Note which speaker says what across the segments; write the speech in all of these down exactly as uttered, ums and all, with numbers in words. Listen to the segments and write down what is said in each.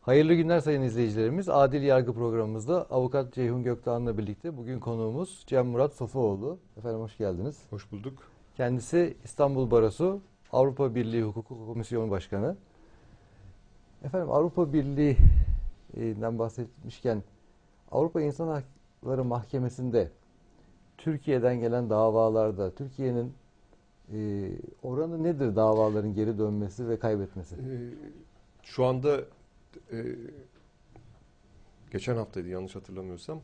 Speaker 1: Hayırlı günler sayın izleyicilerimiz. Adil Yargı programımızda Avukat Ceyhun Gökdağ'la birlikte bugün konuğumuz Cem Murat Sofuoğlu. Efendim hoş geldiniz.
Speaker 2: Hoş bulduk.
Speaker 1: Kendisi İstanbul Barosu Avrupa Birliği Hukuk Komisyonu Başkanı. Efendim Avrupa Birliği'nden bahsetmişken Avrupa İnsan Hakları Mahkemesi'nde Türkiye'den gelen davalarda Türkiye'nin e, oranı nedir davaların geri dönmesi ve kaybetmesi?
Speaker 2: Ee, şu anda e, geçen haftaydı yanlış hatırlamıyorsam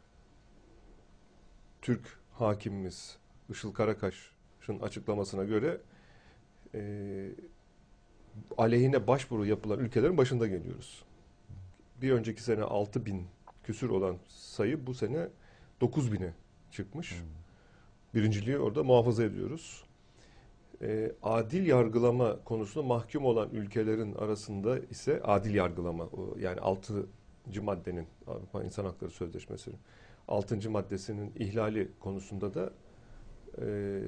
Speaker 2: Türk hakimimiz Işıl Karakaş'ın açıklamasına göre e, aleyhine başvuru yapılan ülkelerin başında geliyoruz. Bir önceki sene altı bin küsür olan sayı bu sene dokuz bine çıkmış. Hmm. Birinciliği orada muhafaza ediyoruz. E, adil yargılama konusunda mahkum olan ülkelerin arasında ise adil yargılama, o yani altıncı maddenin Avrupa İnsan Hakları Sözleşmesi'nin altıncı maddesinin ihlali konusunda da e,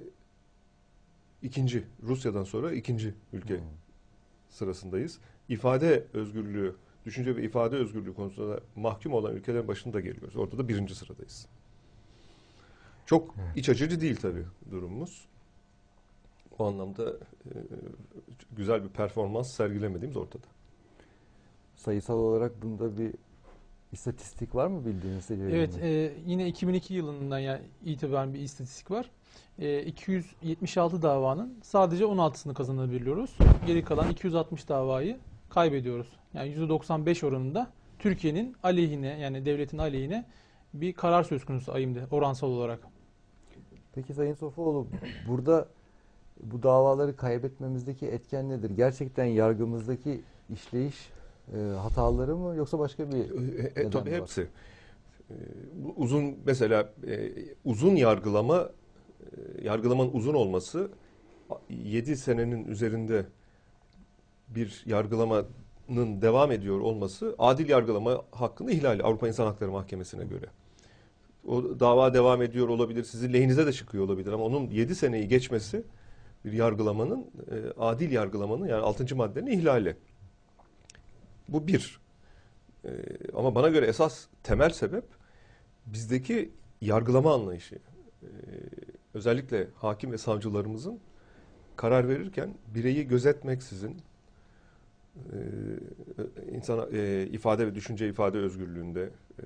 Speaker 2: ikinci Rusya'dan sonra ikinci ülke hmm. sırasındayız. İfade özgürlüğü, düşünce ve ifade özgürlüğü konusunda mahkum olan ülkelerin başında geliyoruz. Orada da birinci sıradayız. Çok evet. iç açıcı değil tabii durumumuz. O anlamda e, güzel bir performans sergilemediğimiz ortada.
Speaker 1: Sayısal olarak bunda bir istatistik var mı bildiğiniz?
Speaker 3: Evet, e, yine iki bin iki yılından yani itibaren bir istatistik var. E, iki yüz yetmiş altı davanın sadece on altısını kazanabiliyoruz. Geri kalan iki yüz altmış davayı kaybediyoruz. Yani yüzde doksan beş oranında Türkiye'nin aleyhine, yani devletin aleyhine bir karar söz konusu ayımdı oransal olarak.
Speaker 1: Peki Sayın Sofuoğlu, burada bu davaları kaybetmemizdeki etken nedir? Gerçekten yargımızdaki işleyiş e, hataları mı yoksa başka bir
Speaker 2: e, e, tabii var? Hepsi. E, uzun mesela e, uzun yargılama e, yargılamanın uzun olması yedi senenin üzerinde bir yargılamanın devam ediyor olması adil yargılama hakkını ihlali Avrupa İnsan Hakları Mahkemesi'ne göre. O dava devam ediyor olabilir, sizin lehinize de çıkıyor olabilir ama onun yedi seneyi geçmesi bir yargılamanın, e, adil yargılamanın yani altıncı maddenin ihlali. Bu bir. E, ama bana göre esas temel sebep bizdeki yargılama anlayışı. E, özellikle hakim ve savcılarımızın karar verirken bireyi gözetmeksizin e, insana e, ifade ve düşünce ifade özgürlüğünde e,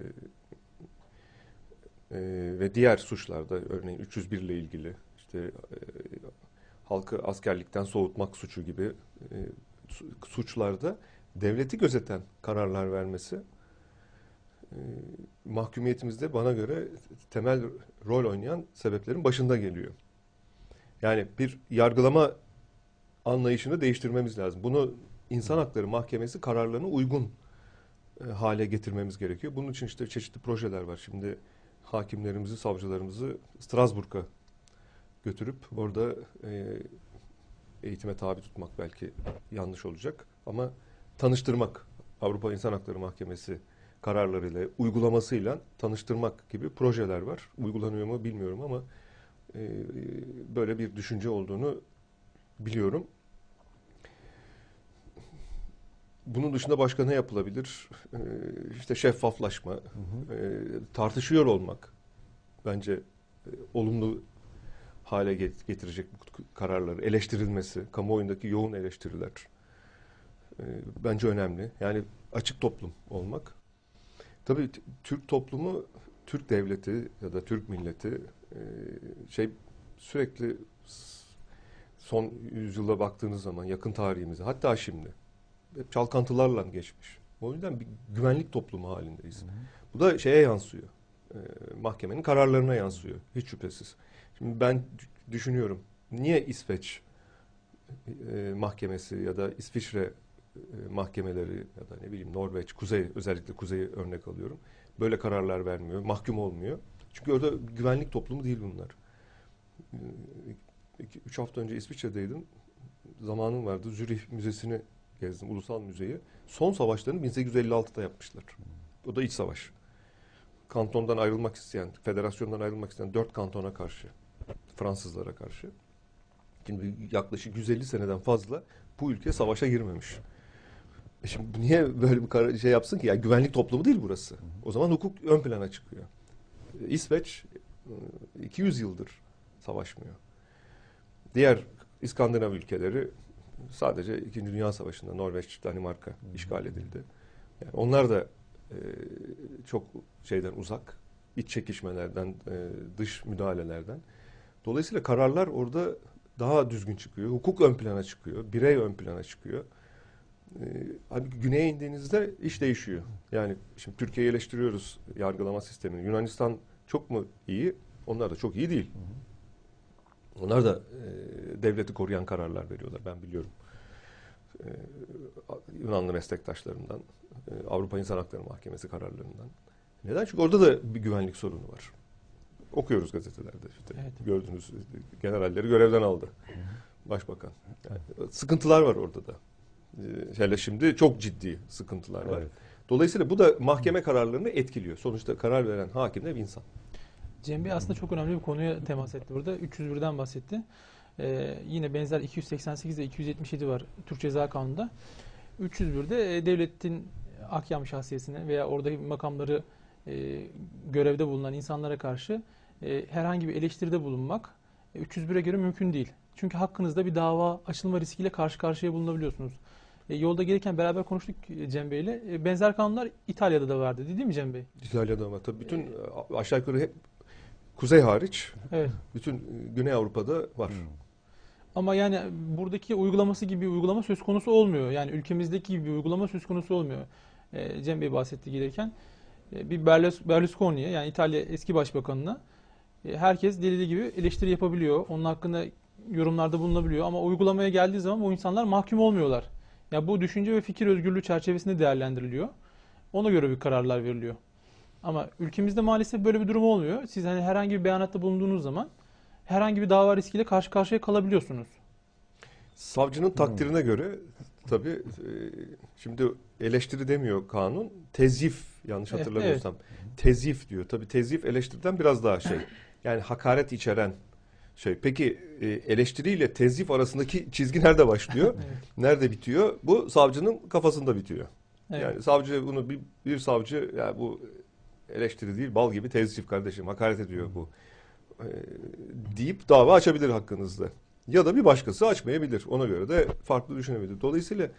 Speaker 2: e, ve diğer suçlarda örneğin üç yüz bir ile ilgili işte e, halkı askerlikten soğutmak suçu gibi e, suçlarda devleti gözeten kararlar vermesi e, mahkumiyetimizde bana göre temel rol oynayan sebeplerin başında geliyor. Yani bir yargılama anlayışını değiştirmemiz lazım. Bunu İnsan Hakları Mahkemesi kararlarına uygun e, hale getirmemiz gerekiyor. Bunun için işte çeşitli projeler var. Şimdi hakimlerimizi, savcılarımızı Strasbourg'a götürüp orada e, eğitime tabi tutmak belki yanlış olacak ama tanıştırmak, Avrupa İnsan Hakları Mahkemesi kararlarıyla, uygulamasıyla tanıştırmak gibi projeler var. Uygulanıyor mu bilmiyorum ama e, böyle bir düşünce olduğunu biliyorum. Bunun dışında başka ne yapılabilir? E, işte şeffaflaşma, hı hı. E, tartışıyor olmak bence e, olumlu hale getirecek bu kararları, eleştirilmesi, kamuoyundaki yoğun eleştiriler e, bence önemli. Yani açık toplum olmak. Tabii Türk toplumu, Türk devleti ya da Türk milleti e, şey sürekli son yüzyıla baktığınız zaman yakın tarihimize hatta şimdi hep çalkantılarla geçmiş. O yüzden bir güvenlik toplumu halindeyiz. Hı hı. Bu da şeye yansıyor. E, mahkemenin kararlarına yansıyor. Hiç şüphesiz. Şimdi ben düşünüyorum. Niye İsveç e, mahkemesi ya da İsviçre e, mahkemeleri ya da ne bileyim Norveç, Kuzey özellikle Kuzey'i örnek alıyorum. Böyle kararlar vermiyor, mahkum olmuyor. Çünkü orada güvenlik toplumu değil bunlar. E, iki, üç hafta önce İsviçre'deydim. Zamanım vardı. Zürih Müzesi'ni gezdim, Ulusal Müzeyi. Son savaşlarını bin sekiz yüz elli altıda yapmışlar. O da iç savaş. Kantondan ayrılmak isteyen, federasyondan ayrılmak isteyen dört kantona karşı, Fransızlara karşı. Şimdi yaklaşık yüz elli seneden fazla bu ülke savaşa girmemiş. E şimdi bu niye böyle bir karar- şey yapsın ki? Yani güvenlik toplumu değil burası. O zaman hukuk ön plana çıkıyor. E, İsveç e, iki yüz yıldır savaşmıyor. Diğer İskandinav ülkeleri sadece İkinci Dünya Savaşı'nda Norveç, Danimarka işgal edildi. Yani onlar da e, çok şeyden uzak, iç çekişmelerden, e, dış müdahalelerden. Dolayısıyla kararlar orada daha düzgün çıkıyor. Hukuk ön plana çıkıyor, birey ön plana çıkıyor. E, hani güneye indiğinizde iş değişiyor. Yani şimdi Türkiye'yi eleştiriyoruz yargılama sistemini. Yunanistan çok mu iyi? Onlar da çok iyi değil. Onlar da e, devleti koruyan kararlar veriyorlar. Ben biliyorum. E, Yunanlı meslektaşlarımdan, e, Avrupa İnsan Hakları Mahkemesi kararlarından. Neden? Çünkü orada da bir güvenlik sorunu var. Okuyoruz gazetelerde işte.
Speaker 3: Evet.
Speaker 2: Gördünüz, generalleri görevden aldı. Başbakan. Yani sıkıntılar var orada da. E, hele şimdi çok ciddi sıkıntılar var.
Speaker 1: Evet.
Speaker 2: Dolayısıyla bu da mahkeme kararlarını etkiliyor. Sonuçta karar veren hakim de bir insan.
Speaker 3: Cem Bey aslında çok önemli bir konuya temas etti burada. üç yüz birden bahsetti. Ee, yine benzer iki yüz seksen sekiz ve iki yüz yetmiş yedi var Türk Ceza Kanunu'nda. üç yüz birde e, devletin ahkam şahsiyesine veya oradaki makamları e, görevde bulunan insanlara karşı e, herhangi bir eleştiride bulunmak e, üç yüz bire göre mümkün değil. Çünkü hakkınızda bir dava açılma riskiyle karşı karşıya bulunabiliyorsunuz. E, yolda gelirken beraber konuştuk e, Cem Bey'le. E, benzer kanunlar İtalya'da da vardı değil mi Cem Bey?
Speaker 2: İtalya'da ama tabii bütün e, aşağı yukarı hep kuzey hariç
Speaker 3: Evet.
Speaker 2: bütün e, Güney Avrupa'da var.
Speaker 1: Hmm.
Speaker 3: Ama yani buradaki uygulaması gibi bir uygulama söz konusu olmuyor. Yani ülkemizdeki gibi bir uygulama söz konusu olmuyor. E, Cem Bey bahsetti gelirken. E, bir Berlus- Berlusconi'ye yani İtalya eski başbakanına e, herkes delili gibi eleştiri yapabiliyor. Onun hakkında yorumlarda bulunabiliyor. Ama uygulamaya geldiği zaman bu insanlar mahkum olmuyorlar. Ya bu düşünce ve fikir özgürlüğü çerçevesinde değerlendiriliyor. Ona göre bir kararlar veriliyor. Ama ülkemizde maalesef böyle bir durum olmuyor. Siz hani herhangi bir beyanatta bulunduğunuz zaman herhangi bir dava riskiyle karşı karşıya kalabiliyorsunuz.
Speaker 2: Savcının takdirine göre tabii e, şimdi eleştiri demiyor kanun. Tezyif yanlış
Speaker 3: Evet,
Speaker 2: hatırlamıyorsam. Tezyif diyor. Tabii tezyif eleştiriden biraz daha şey. Yani hakaret içeren şey. Peki e, eleştiriyle tezyif arasındaki çizgi nerede başlıyor?
Speaker 3: Evet.
Speaker 2: Nerede bitiyor? Bu savcının kafasında bitiyor.
Speaker 3: Evet.
Speaker 2: Yani savcı bunu bir, bir savcı ya bu eleştiri değil bal gibi tezyif kardeşim hakaret ediyor bu e, deyip dava açabilir hakkınızda. Ya da bir başkası açmayabilir. Ona göre de farklı düşünebilir. Dolayısıyla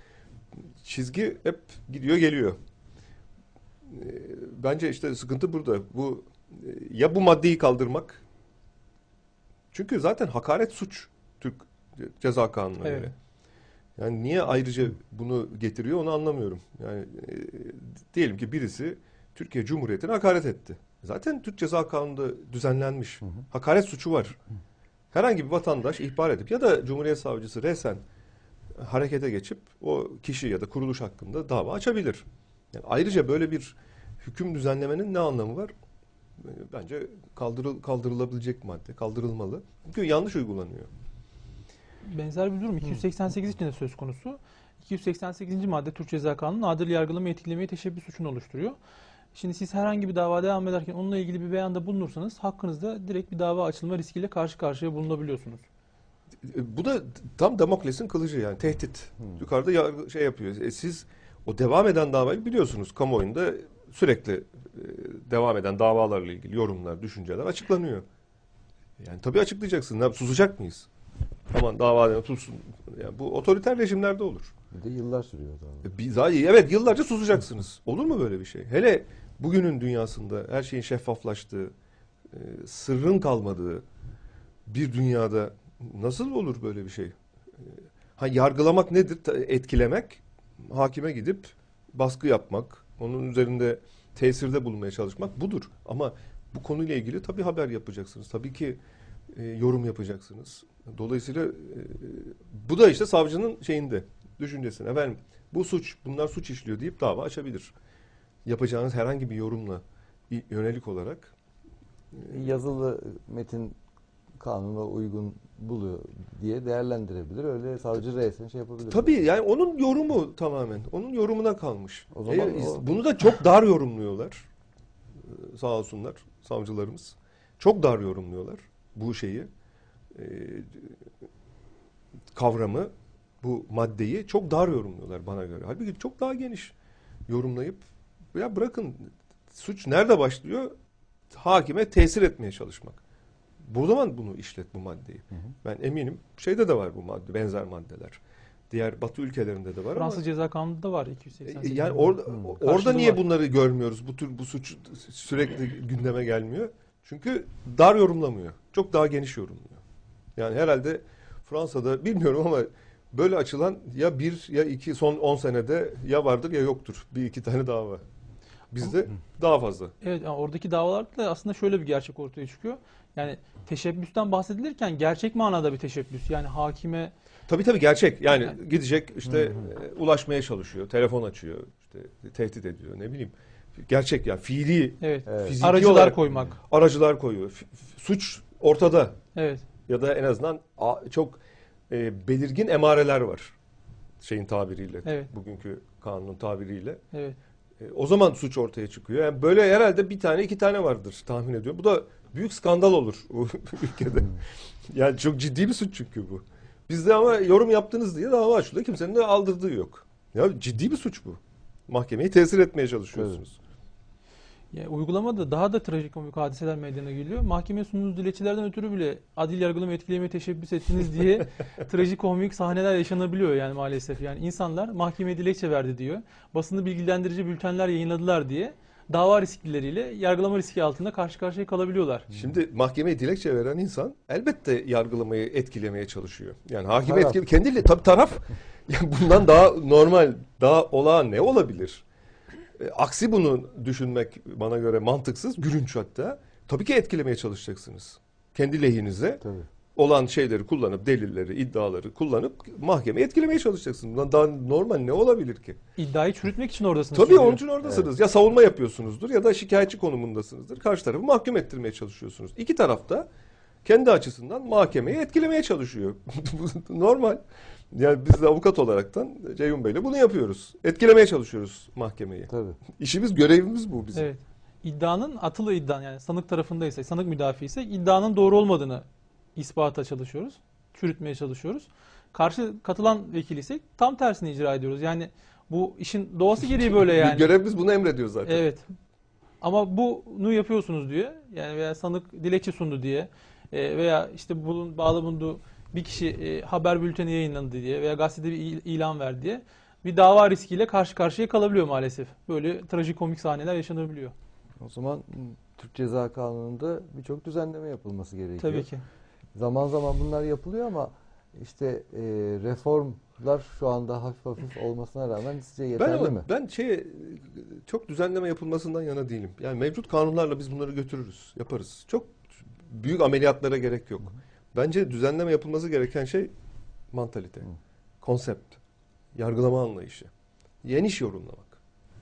Speaker 2: çizgi hep gidiyor geliyor. E, bence işte sıkıntı burada. Bu e, ya bu maddeyi kaldırmak. Çünkü zaten hakaret suç Türk Ceza Kanunu'na
Speaker 3: Evet.
Speaker 2: göre. Yani niye ayrıca bunu getiriyor onu anlamıyorum. Yani e, diyelim ki birisi Türkiye Cumhuriyeti'ne hakaret etti. Zaten Türk Ceza Kanunu'nda düzenlenmiş.
Speaker 1: Hı hı.
Speaker 2: Hakaret suçu var. Herhangi bir vatandaş ihbar edip ya da Cumhuriyet Savcısı resen harekete geçip o kişi ya da kuruluş hakkında dava açabilir. Yani ayrıca böyle bir hüküm düzenlemenin ne anlamı var? E, Bence kaldırıl, kaldırılabilecek madde, kaldırılmalı. Çünkü yanlış uygulanıyor.
Speaker 3: Benzer bir durum iki yüz seksen sekiz için de söz konusu. iki yüz seksen sekizinci madde Türk Ceza Kanunu adil yargılama etkilemeye teşebbüs suçunu oluşturuyor. Şimdi siz herhangi bir dava devam ederken onunla ilgili bir beyanda bulunursanız hakkınızda direkt bir dava açılma riskiyle karşı karşıya bulunabiliyorsunuz.
Speaker 2: E, Bu da tam Damokles'in kılıcı yani tehdit.
Speaker 1: Hmm.
Speaker 2: Yukarıda yargı- şey yapıyor. E, siz o devam eden davayı biliyorsunuz kamuoyunda sürekli e, devam eden davalarla ilgili yorumlar, düşünceler açıklanıyor. Yani tabii açıklayacaksın. Ne, susacak mıyız? Aman dava tutsun. Yani bu otoriter rejimlerde olur.
Speaker 1: Bir de yıllar sürüyor daha.
Speaker 2: E, Biz, evet yıllarca susacaksınız. Olur mu böyle bir şey? Hele bugünün dünyasında her şeyin şeffaflaştığı, e, sırrın kalmadığı bir dünyada nasıl olur böyle bir şey? E, Ha, yargılamak nedir? Ta- Etkilemek, hakime gidip baskı yapmak, onun üzerinde tesirde bulunmaya çalışmak budur. Ama bu konuyla ilgili tabii haber yapacaksınız. Tabii ki e, yorum yapacaksınız. Dolayısıyla e, bu da işte savcının şeyinde, düşüncesine. Efendim bu suç, bunlar suç işliyor deyip dava açabilir. Yapacağınız herhangi bir yorumla i- yönelik olarak. e,
Speaker 1: Yazılı metin kanuna uygun buluyor diye değerlendirebilir. Öyle savcı reisine şey yapabilir.
Speaker 2: Tabii yani onun yorumu tamamen. Onun yorumuna kalmış.
Speaker 1: O zaman
Speaker 2: E,
Speaker 1: o-
Speaker 2: bunu da çok dar yorumluyorlar. Ee, Sağ olsunlar savcılarımız. Çok dar yorumluyorlar bu şeyi. e, kavramı. bu maddeyi çok dar yorumluyorlar bana göre. Halbuki çok daha geniş yorumlayıp ya bırakın suç nerede başlıyor? Hakime tesir etmeye çalışmak. Buradan bunu işlet bu maddeyi. Hı hı. Ben eminim şeyde de var bu madde, benzer maddeler. Diğer Batı ülkelerinde de var.
Speaker 3: Fransız
Speaker 2: ama
Speaker 3: Ceza Kanunu'nda var iki yüz seksen sekiz.
Speaker 2: Yani orada
Speaker 3: hmm.
Speaker 2: orada niye
Speaker 3: var.
Speaker 2: bunları görmüyoruz? Bu tür bu suç sürekli gündeme gelmiyor. Çünkü dar yorumlamıyor. Çok daha geniş yorumluyor. Yani herhalde Fransa'da bilmiyorum ama böyle açılan ya bir ya iki son on senede ya vardır ya yoktur. Bir iki tane dava. Bizde daha fazla.
Speaker 3: Evet, yani oradaki davalarda da aslında şöyle bir gerçek ortaya çıkıyor. Yani teşebbüsten bahsedilirken gerçek manada bir teşebbüs. Yani hakime
Speaker 2: Tabii tabii gerçek. Yani,
Speaker 3: yani
Speaker 2: gidecek işte e, ulaşmaya çalışıyor, telefon açıyor, işte tehdit ediyor, ne bileyim. Gerçek yani fiili,
Speaker 3: evet,
Speaker 2: fiziki
Speaker 3: aracılar
Speaker 2: olarak
Speaker 3: koymak.
Speaker 2: Aracılar koyuyor. F- suç ortada.
Speaker 3: Evet.
Speaker 2: Ya da en azından a- çok e, belirgin emareler var. Şeyin tabiriyle,
Speaker 3: Evet.
Speaker 2: bugünkü kanunun tabiriyle.
Speaker 3: Evet.
Speaker 2: E, o zaman suç ortaya çıkıyor. Yani böyle herhalde bir tane iki tane vardır tahmin ediyorum. Bu da büyük skandal olur bu ülkede. Yani çok ciddi bir suç çünkü bu. Bizde ama yorum yaptınız diye dava açılıyor. Kimsenin de aldırdığı yok. Ya ciddi bir suç bu. Mahkemeyi tesir etmeye çalışıyorsunuz.
Speaker 3: Ya, uygulamada daha da trajikomik hadiseler meydana geliyor. Mahkemeye sunduğunuz dilekçelerden ötürü bile adil yargılama etkilemeye teşebbüs ettiniz diye trajikomik sahneler yaşanabiliyor yani maalesef. Yani insanlar mahkemeye dilekçe verdi diyor. Basını bilgilendirici bültenler yayınladılar diye dava riskleriyle yargılama riski altında karşı karşıya kalabiliyorlar.
Speaker 2: Şimdi mahkemeye dilekçe veren insan elbette yargılamayı etkilemeye çalışıyor. Yani hakime
Speaker 1: Taraf.
Speaker 2: etkile kendiyle tabii taraf yani bundan daha normal, daha olağan ne olabilir? E, aksi bunu düşünmek bana göre mantıksız, gülünç hatta. Tabii ki etkilemeye çalışacaksınız. Kendi lehinize
Speaker 1: Tabii.
Speaker 2: olan şeyleri kullanıp, delilleri, iddiaları kullanıp mahkemeyi etkilemeye çalışacaksınız. Bundan daha normal ne olabilir ki?
Speaker 3: İddiayı çürütmek için oradasınız.
Speaker 2: Tabii
Speaker 3: çünkü.
Speaker 2: onun için oradasınız. Evet. Ya savunma yapıyorsunuzdur ya da şikayetçi konumundasınızdır. Karşı tarafı mahkum ettirmeye çalışıyorsunuz. İki taraf da kendi açısından mahkemeyi etkilemeye çalışıyor. Normal. Yani biz de avukat olaraktan Ceyhun Bey'le bunu yapıyoruz. Etkilemeye çalışıyoruz mahkemeyi.
Speaker 1: Tabii.
Speaker 2: İşimiz, görevimiz bu bizim.
Speaker 3: Evet. İddianın atılı iddian yani sanık tarafındaysa, sanık müdafi ise iddianın doğru olmadığını ispata çalışıyoruz. Çürütmeye çalışıyoruz. Karşı katılan vekil ise tam tersini icra ediyoruz. Yani bu işin doğası gereği böyle yani.
Speaker 2: Görevimiz bunu emrediyor zaten.
Speaker 3: Evet. Ama bunu yapıyorsunuz diye yani veya sanık dilekçe sundu diye e, veya işte bunun bağlı bulunduğu bir kişi e, haber bülteni yayınlandı diye veya gazetede bir il- ilan verdi diye bir dava riskiyle karşı karşıya kalabiliyor maalesef. Böyle trajikomik sahneler yaşanabiliyor.
Speaker 1: O zaman Türk Ceza Kanunu'nda birçok düzenleme yapılması gerekiyor.
Speaker 3: Tabii ki.
Speaker 1: Zaman zaman bunlar yapılıyor ama işte e, reformlar şu anda hafif hafif olmasına rağmen sizce yeterli
Speaker 2: ben ama,
Speaker 1: mi?
Speaker 2: Ben şey çok düzenleme yapılmasından yana değilim. Yani mevcut kanunlarla biz bunları götürürüz, yaparız. Çok büyük ameliyatlara gerek yok. Hı hı. Bence düzenleme yapılması gereken şey mantalite, hı. konsept, yargılama anlayışı, geniş yorumlamak.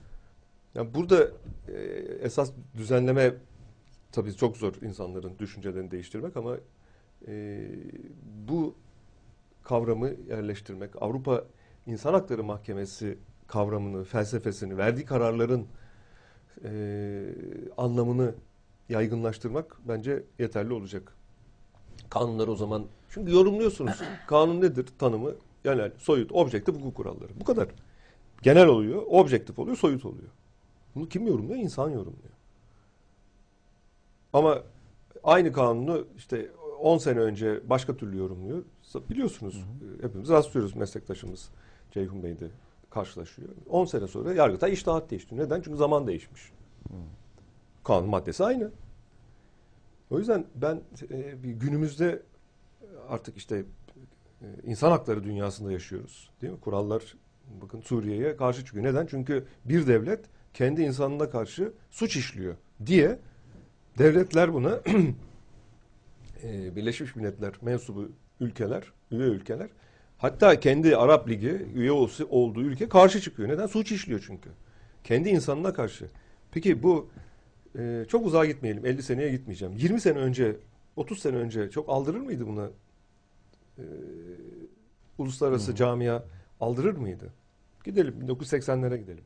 Speaker 2: Yani burada e, esas düzenleme tabii çok zor insanların düşüncelerini değiştirmek ama e, bu kavramı yerleştirmek, Avrupa İnsan Hakları Mahkemesi kavramını, felsefesini, verdiği kararların e, anlamını yaygınlaştırmak bence yeterli olacak. Kanunlar o zaman, çünkü yorumluyorsunuz. Kanun nedir tanımı? Genel, soyut, objektif hukuk kuralları. Bu kadar. Genel oluyor, objektif oluyor, soyut oluyor. Bunu kim yorumluyor? İnsan yorumluyor. Ama aynı kanunu işte on sene önce başka türlü yorumluyor. Biliyorsunuz, hı hı. hepimiz rastlıyoruz, meslektaşımız Ceyhun Bey de karşılaşıyor. on sene sonra Yargıtay içtihat değişti. Neden? Çünkü zaman değişmiş. Hı. Kanun maddesi aynı. O yüzden ben e, bir günümüzde artık işte e, insan hakları dünyasında yaşıyoruz. Değil mi? Kurallar bakın Suriye'ye karşı çıkıyor. Neden? Çünkü bir devlet kendi insanına karşı suç işliyor diye devletler buna e, Birleşmiş Milletler mensubu ülkeler, üye ülkeler, hatta kendi Arap Ligi üye olduğu ülke karşı çıkıyor. Neden? Suç işliyor çünkü. Kendi insanına karşı. Peki bu e, çok uzağa gitmeyelim. elli seneye gitmeyeceğim. yirmi sene önce, otuz sene önce çok aldırır mıydı buna? E, uluslararası hmm. camia aldırır mıydı? Gidelim bin dokuz yüz seksenlere gidelim.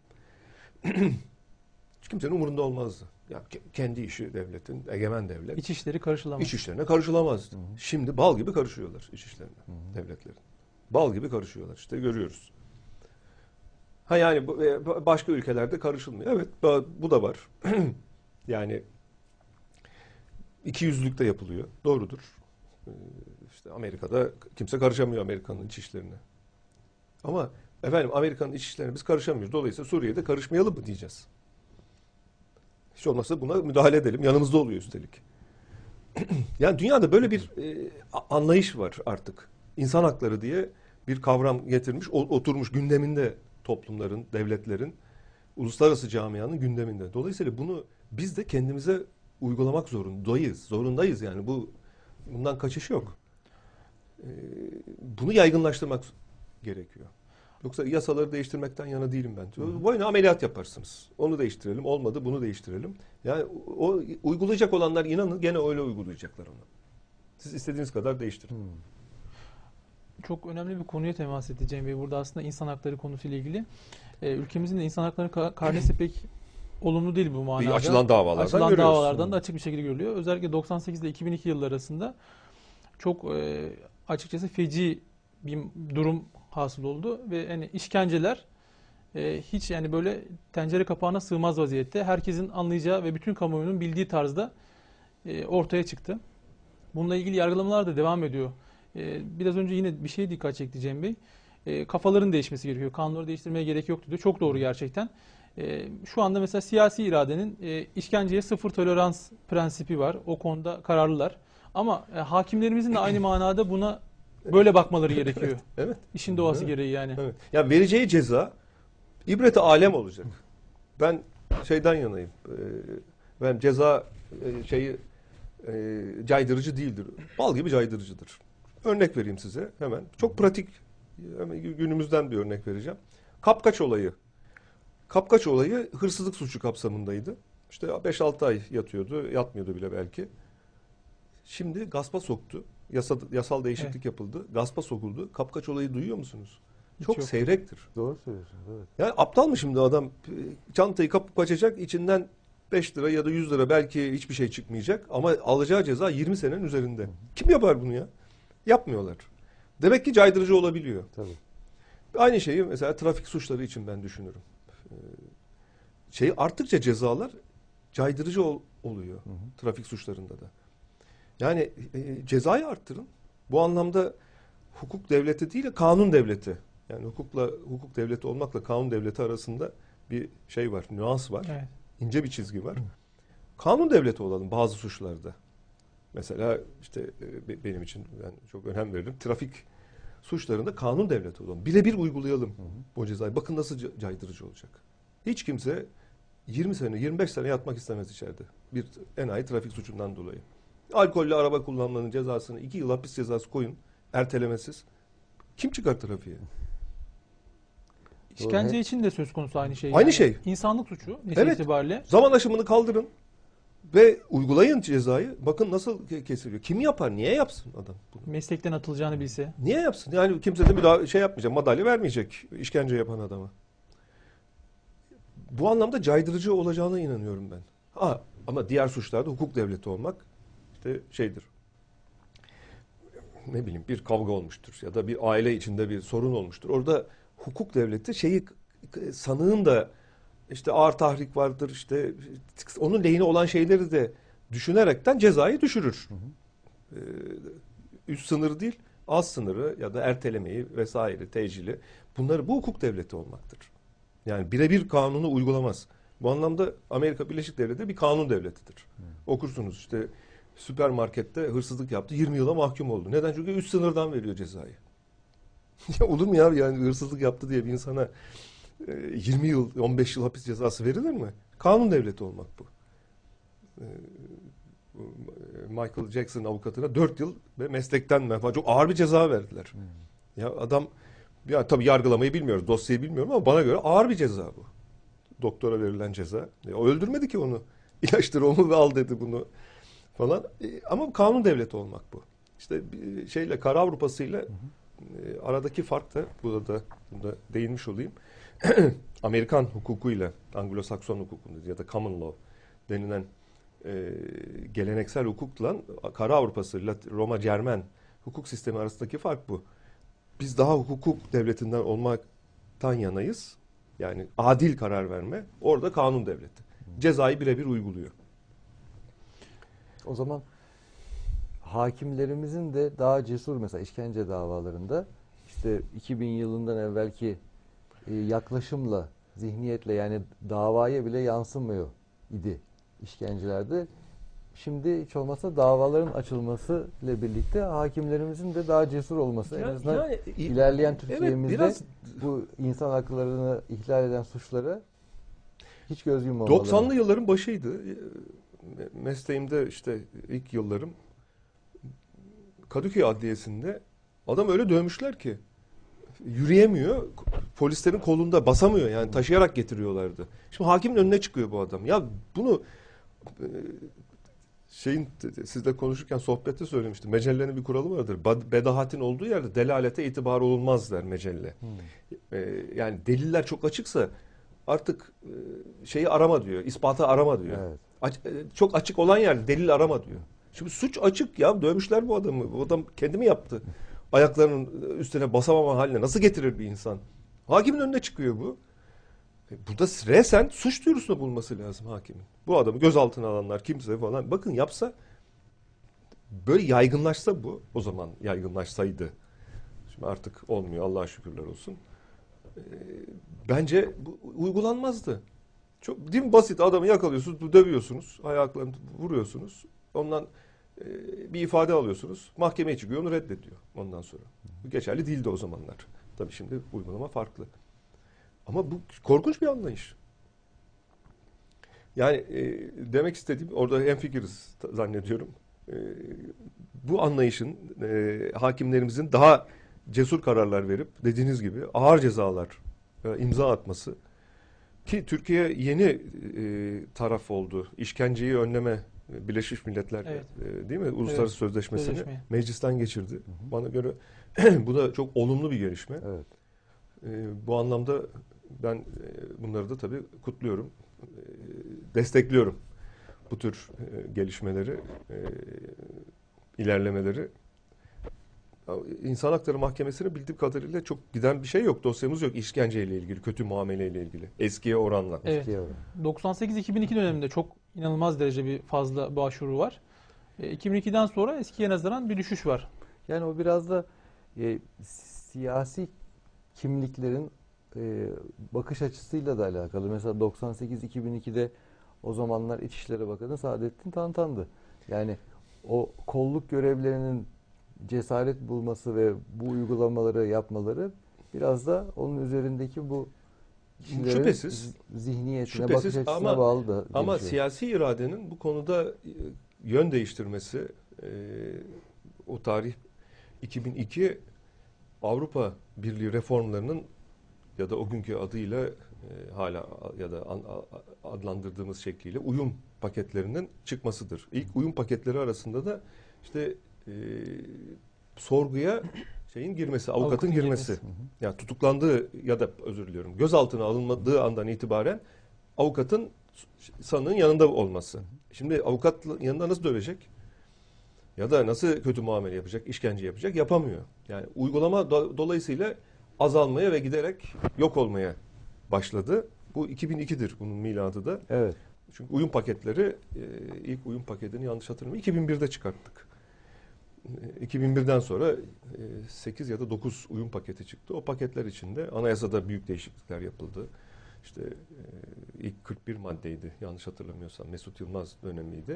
Speaker 2: Hiç kimsenin umurunda olmazdı. Ya kendi işi devletin, egemen devlet.
Speaker 3: İç işleri karışılamaz.
Speaker 2: İç işlerine karışılamazdı. Hı hı. Şimdi bal gibi karışıyorlar iç işlerine, hı hı. devletlerin. Bal gibi karışıyorlar. İşte görüyoruz. Ha yani bu- e, başka ülkelerde karışılmıyor. Evet, bu bu da var. Yani ikiyüzlülük de yapılıyor. Doğrudur. Ee, İşte Amerika'da kimse karışamıyor Amerika'nın iç işlerine. Ama efendim Amerika'nın iç işlerine biz karışamıyoruz. Dolayısıyla Suriye'de karışmayalım mı diyeceğiz. Hiç olmazsa buna müdahale edelim. Yanımızda oluyor üstelik. Yani dünyada böyle bir e, a- anlayış var artık. İnsan hakları diye bir kavram getirmiş, o- oturmuş gündeminde toplumların, devletlerin, uluslararası camianın gündeminde. Dolayısıyla bunu biz de kendimize uygulamak zorundayız. Zorundayız yani. Bu bundan kaçış yok. Ee, bunu yaygınlaştırmak gerekiyor. Yoksa yasaları değiştirmekten yana değilim ben. Boyuna ameliyat yaparsınız. Onu değiştirelim. Olmadı bunu değiştirelim. Yani o uygulayacak olanlar inanın gene öyle uygulayacaklar onu. Siz istediğiniz kadar değiştirin.
Speaker 1: Hmm.
Speaker 3: Çok önemli bir konuya temas etti Cem Bey. Burada aslında insan hakları konusuyla ilgili. Ee, ülkemizin de insan hakları ka- karnesi pek olumlu değil bu manada.
Speaker 2: Bir açılan davalardan
Speaker 3: Açılan
Speaker 2: görüyoruz.
Speaker 3: davalardan da açık bir şekilde görülüyor. Özellikle doksan sekiz ile iki bin iki yılları arasında çok e, açıkçası feci bir durum hasıl oldu ve hani işkenceler e, hiç yani böyle tencere kapağına sığmaz vaziyette herkesin anlayacağı ve bütün kamuoyunun bildiği tarzda e, ortaya çıktı. Bununla ilgili yargılamalar da devam ediyor. E, biraz önce yine bir şeye dikkat çekti Cem Bey. E, kafaların değişmesi gerekiyor. Kanunları değiştirmeye gerek yoktu diyor. Çok doğru gerçekten. E, şu anda mesela siyasi iradenin e, işkenceye sıfır tolerans prensibi var. O konuda kararlılar. Ama e, hakimlerimizin de aynı manada buna böyle bakmaları gerekiyor.
Speaker 2: Evet.
Speaker 3: İşin doğası
Speaker 2: Evet.
Speaker 3: gereği yani.
Speaker 2: Evet. Ya vereceği ceza ibreti alem olacak. Ben şeyden yanayım. Ee, Ben ceza e, şeyi e, caydırıcı değildir. Bal gibi caydırıcıdır. Örnek vereyim size hemen. Çok pratik, hemen günümüzden bir örnek vereceğim. Kapkaç olayı. Kapkaç olayı hırsızlık suçu kapsamındaydı. İşte beş altı ay yatıyordu, yatmıyordu bile belki. Şimdi gaspa soktu. Yasa, yasal değişiklik
Speaker 3: Evet.
Speaker 2: yapıldı. Gaspa sokuldu. Kapkaç olayı duyuyor musunuz?
Speaker 3: Hiç
Speaker 2: Çok
Speaker 3: yok.
Speaker 2: seyrektir.
Speaker 1: Doğru söylüyorsunuz. Evet.
Speaker 2: Yani aptal mı şimdi adam? Çantayı kapıp kaçacak, içinden beş lira ya da yüz lira belki hiçbir şey çıkmayacak ama alacağı ceza yirmi senenin üzerinde. Kim yapar bunu ya? Yapmıyorlar. Demek ki caydırıcı olabiliyor.
Speaker 1: Tabii.
Speaker 2: Aynı şeyi mesela trafik suçları için ben düşünürüm. Ee, Şey arttıkça cezalar caydırıcı ol- oluyor
Speaker 1: Hı hı.
Speaker 2: trafik suçlarında da. Yani e, cezayı arttırın. Bu anlamda hukuk devleti değil de kanun devleti. Yani hukukla hukuk devleti olmakla kanun devleti arasında bir şey var, nüans var.
Speaker 3: Evet.
Speaker 2: İnce bir çizgi var. Kanun devleti olalım bazı suçlarda. Mesela işte e, be- benim için ben çok önem veririm. Trafik suçlarında kanun devleti olalım. Birebir uygulayalım
Speaker 1: Hı hı.
Speaker 2: o cezayı. Bakın nasıl ca- caydırıcı olacak. Hiç kimse yirmi sene, yirmi beş sene yatmak istemez içeride. Bir enayi trafik suçundan dolayı. Alkollü araba kullanmanın cezasını iki yıl hapis cezası koyun. Ertelemesiz. Kim çıkar trafiğe?
Speaker 3: İşkence
Speaker 1: Doğru.
Speaker 3: için de söz konusu aynı şey.
Speaker 2: Aynı
Speaker 3: yani.
Speaker 2: şey.
Speaker 3: İnsanlık suçu netice
Speaker 2: Evet.
Speaker 3: itibariyle.
Speaker 2: Zaman aşımını kaldırın ve uygulayın cezayı. Bakın nasıl ke- kesiliyor. Kim yapar? Niye yapsın adam bunu?
Speaker 3: Meslekten atılacağını bilse.
Speaker 2: Niye yapsın? Yani kimse de bir daha şey yapmayacak, madalya vermeyecek işkence yapan adama. Bu anlamda caydırıcı olacağına inanıyorum ben. Ha, ama diğer suçlarda hukuk devleti olmak işte şeydir. Ne bileyim bir kavga olmuştur ya da bir aile içinde bir sorun olmuştur. Orada hukuk devleti şeyi sanığın da işte ağır tahrik vardır işte onun lehine olan şeyleri de düşünerekten cezayı düşürür.
Speaker 1: Hı hı.
Speaker 2: Ee, üst sınırı değil, alt sınırı ya da ertelemeyi vesaire, tecili bunları bu hukuk devleti olmaktır. Yani birebir kanunu uygulamaz. Bu anlamda Amerika Birleşik Devletleri bir kanun devletidir.
Speaker 1: Hı.
Speaker 2: Okursunuz işte süpermarkette hırsızlık yaptı, yirmi yıla mahkum oldu. Neden? Çünkü üst sınırdan veriyor cezayı. Ya olur mu ya yani hırsızlık yaptı diye bir insana e, yirmi yıl, on beş yıl hapis cezası verilir mi? Kanun devleti olmak bu. E, Michael Jackson avukatına dört yıl ve meslekten menfaat çok ağır bir ceza verdiler.
Speaker 1: Hı.
Speaker 2: Ya adam ya tabii yargılamayı bilmiyoruz, dosyayı bilmiyorum ama bana göre ağır bir ceza bu. Doktora verilen ceza. E, o öldürmedi ki onu. İlaçtır onu ve al dedi bunu falan. E, ama kanun devleti olmak bu. İşte bir şeyle Kara Avrupa'sıyla e, aradaki fark da burada da bunda değinmiş olayım. Amerikan hukukuyla Anglo-Sakson hukukunda ya da common law denilen e, geleneksel hukukla Kara Avrupa'sı, Roma Cermen hukuk sistemi arasındaki fark bu. biz daha hukuk devletinden olmaktan yanayız. Yani adil karar verme. Orada kanun devleti. Cezayı birebir uyguluyor.
Speaker 1: O zaman hakimlerimizin de daha cesur, mesela işkence davalarında işte iki bin yılından evvelki e, yaklaşımla, zihniyetle, yani davaya bile yansımıyor idi işkencelerde. Şimdi hiç olmazsa davaların açılması ile birlikte hakimlerimizin de daha cesur olması,
Speaker 2: Ya-
Speaker 1: en azından
Speaker 2: yani,
Speaker 1: ilerleyen
Speaker 2: evet,
Speaker 1: Türkiye'mizde
Speaker 2: biraz
Speaker 1: bu insan haklarını ihlal eden suçlara hiç göz yummamaları.
Speaker 2: doksanlı yılların başıydı. Mesleğimde işte ilk yıllarım Kadıköy Adliyesi'nde adam öyle dövmüşler ki yürüyemiyor. Polislerin kolunda basamıyor, yani taşıyarak getiriyorlardı. Şimdi hakimin önüne çıkıyor bu adam. Ya bunu e, şeyin sizle konuşurken sohbette söylemiştim. Mecellenin bir kuralı vardır. Bedahatin olduğu yerde delalete itibar olunmaz der mecelle. Hmm. E, yani deliller çok açıksa artık e, şeyi arama diyor. İspatı arama diyor.
Speaker 1: Evet.
Speaker 2: Aç, e, çok açık olan yerde delil arama diyor. Şimdi suç açık ya. Dövmüşler bu adamı. Bu adam kendi mi yaptı? Ayaklarının üstüne basamama haline nasıl getirir bir insan? Hakimin önüne çıkıyor bu. E, burada resen suç duyurusunda bulunması lazım hakimin. Bu adamı gözaltına alanlar kimse falan. Bakın yapsa, böyle yaygınlaşsa bu. O zaman yaygınlaşsaydı. Şimdi artık olmuyor. Allah'a şükürler olsun. E, bence bu uygulanmazdı. Çok değil mi, basit, adamı yakalıyorsunuz, dövüyorsunuz, ayaklarını vuruyorsunuz. Ondan e, bir ifade alıyorsunuz. Mahkemeye çıkıyor, onu reddediyor ondan sonra. Bu geçerli değildi o zamanlar. Tabii şimdi uygulama farklı. Ama bu korkunç bir anlayış. Yani e, demek istediğim, orada hemfikiriz zannediyorum. E, bu anlayışın e, hakimlerimizin daha cesur kararlar verip dediğiniz gibi ağır cezalar e, imza atması, ki Türkiye yeni e, taraf oldu. İşkenceyi önleme Birleşmiş Milletler, evet. e, değil mi? Uluslararası evet. Sözleşmesini Sözleşmeyi. meclisten geçirdi. Hı hı. Bana göre bu da çok olumlu bir gelişme. Evet. E, bu anlamda ben e, bunları da tabii kutluyorum. E, destekliyorum bu tür e, gelişmeleri, e, ilerlemeleri. İnsan Hakları Mahkemesi'ne bildiğim kadarıyla çok giden bir şey yok. Dosyamız yok işkenceyle ilgili, kötü muameleyle ilgili. Eskiye oranla.
Speaker 3: Evet.
Speaker 2: Eskiye
Speaker 3: oran. doksan sekiz iki bin iki döneminde çok inanılmaz derece bir fazla başvuru var. E, iki bin ikiden sonra eskiye nazaran bir düşüş var.
Speaker 1: Yani o biraz da e, siyasi kimliklerin e, bakış açısıyla da alakalı. Mesela doksan sekiz iki bin ikide o zamanlar İçişleri Bakanı Saadettin Tantan'dı. Yani o kolluk görevlerinin cesaret bulması ve bu uygulamaları yapmaları biraz da onun üzerindeki bu
Speaker 2: şüphesiz
Speaker 1: zihniyetine,
Speaker 2: şüphesiz,
Speaker 1: bakış açısına
Speaker 2: ama,
Speaker 1: bağlı da
Speaker 2: ama
Speaker 1: gelişiyor.
Speaker 2: siyasi iradenin bu konuda yön değiştirmesi, e, o tarih iki bin iki Avrupa Birliği reformlarının ya da o günkü adıyla e, hala ya da an, adlandırdığımız şekliyle uyum paketlerinin çıkmasıdır. İlk uyum paketleri arasında da işte e, sorguya şeyin girmesi, avukatın, avukatın girmesi. girmesi. Hı hı. Yani tutuklandığı ya da özür diliyorum, gözaltına alınmadığı andan itibaren avukatın sanığın yanında olması. Hı hı. Şimdi avukat yanında nasıl dövecek? Ya da nasıl kötü muamele yapacak, işkence yapacak? Yapamıyor. Yani uygulama do- dolayısıyla azalmaya ve giderek yok olmaya başladı. Bu iki bin ikidir bunun miladı da.
Speaker 1: Evet.
Speaker 2: Çünkü uyum paketleri, ilk uyum paketini yanlış hatırlamıyorum iki bin birde çıkarttık. iki bin birden sonra sekiz ya da dokuz uyum paketi çıktı. O paketler içinde anayasada büyük değişiklikler yapıldı. İşte ilk kırk bir maddeydi yanlış hatırlamıyorsam. Mesut Yılmaz dönemiydi.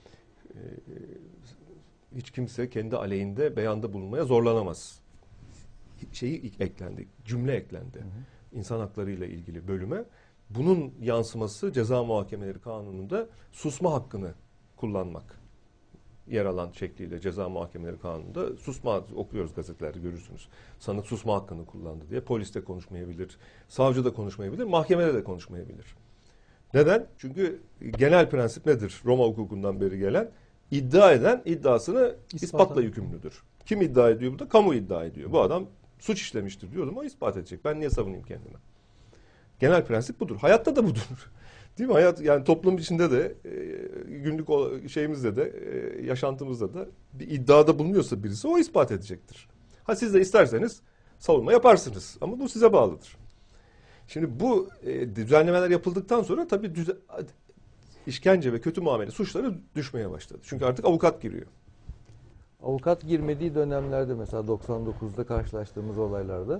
Speaker 2: Hiç kimse kendi aleyhinde beyanda bulunmaya zorlanamaz. Şeyi eklendi, cümle eklendi. Hı hı. İnsan hakları ile ilgili bölüme. Bunun yansıması Ceza Muhakemeleri Kanunu'nda susma hakkını kullanmak yer alan şekliyle Ceza Muhakemeleri Kanunu'nda susma, okuyoruz gazetelerde görürsünüz. Sanık susma hakkını kullandı diye. Polis de konuşmayabilir, savcı da konuşmayabilir, mahkemede de konuşmayabilir. Neden? Çünkü genel prensip nedir? Roma hukukundan beri gelen, iddia eden iddiasını İspat ispatla abi. yükümlüdür. Kim iddia ediyor burada? Kamu iddia ediyor. Bu adam suç işlemiştir diyordum, o ispat edecek. Ben niye savunayım kendime? Genel prensip budur. Hayatta da budur. Değil mi? Hayat, yani toplum içinde de e, günlük şeyimizde de e, yaşantımızda da bir iddiada bulunuyorsa birisi o ispat edecektir. Ha siz de isterseniz savunma yaparsınız. Ama bu size bağlıdır. Şimdi bu e, düzenlemeler yapıldıktan sonra tabii düze, işkence ve kötü muamele suçları düşmeye başladı. Çünkü artık avukat giriyor.
Speaker 1: Avukat girmediği dönemlerde mesela doksan dokuzda karşılaştığımız olaylarda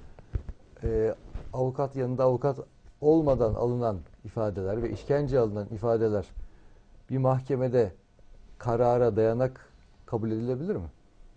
Speaker 1: e, avukat yanında avukat olmadan alınan ifadeler ve işkence alınan ifadeler bir mahkemede karara dayanak kabul edilebilir mi?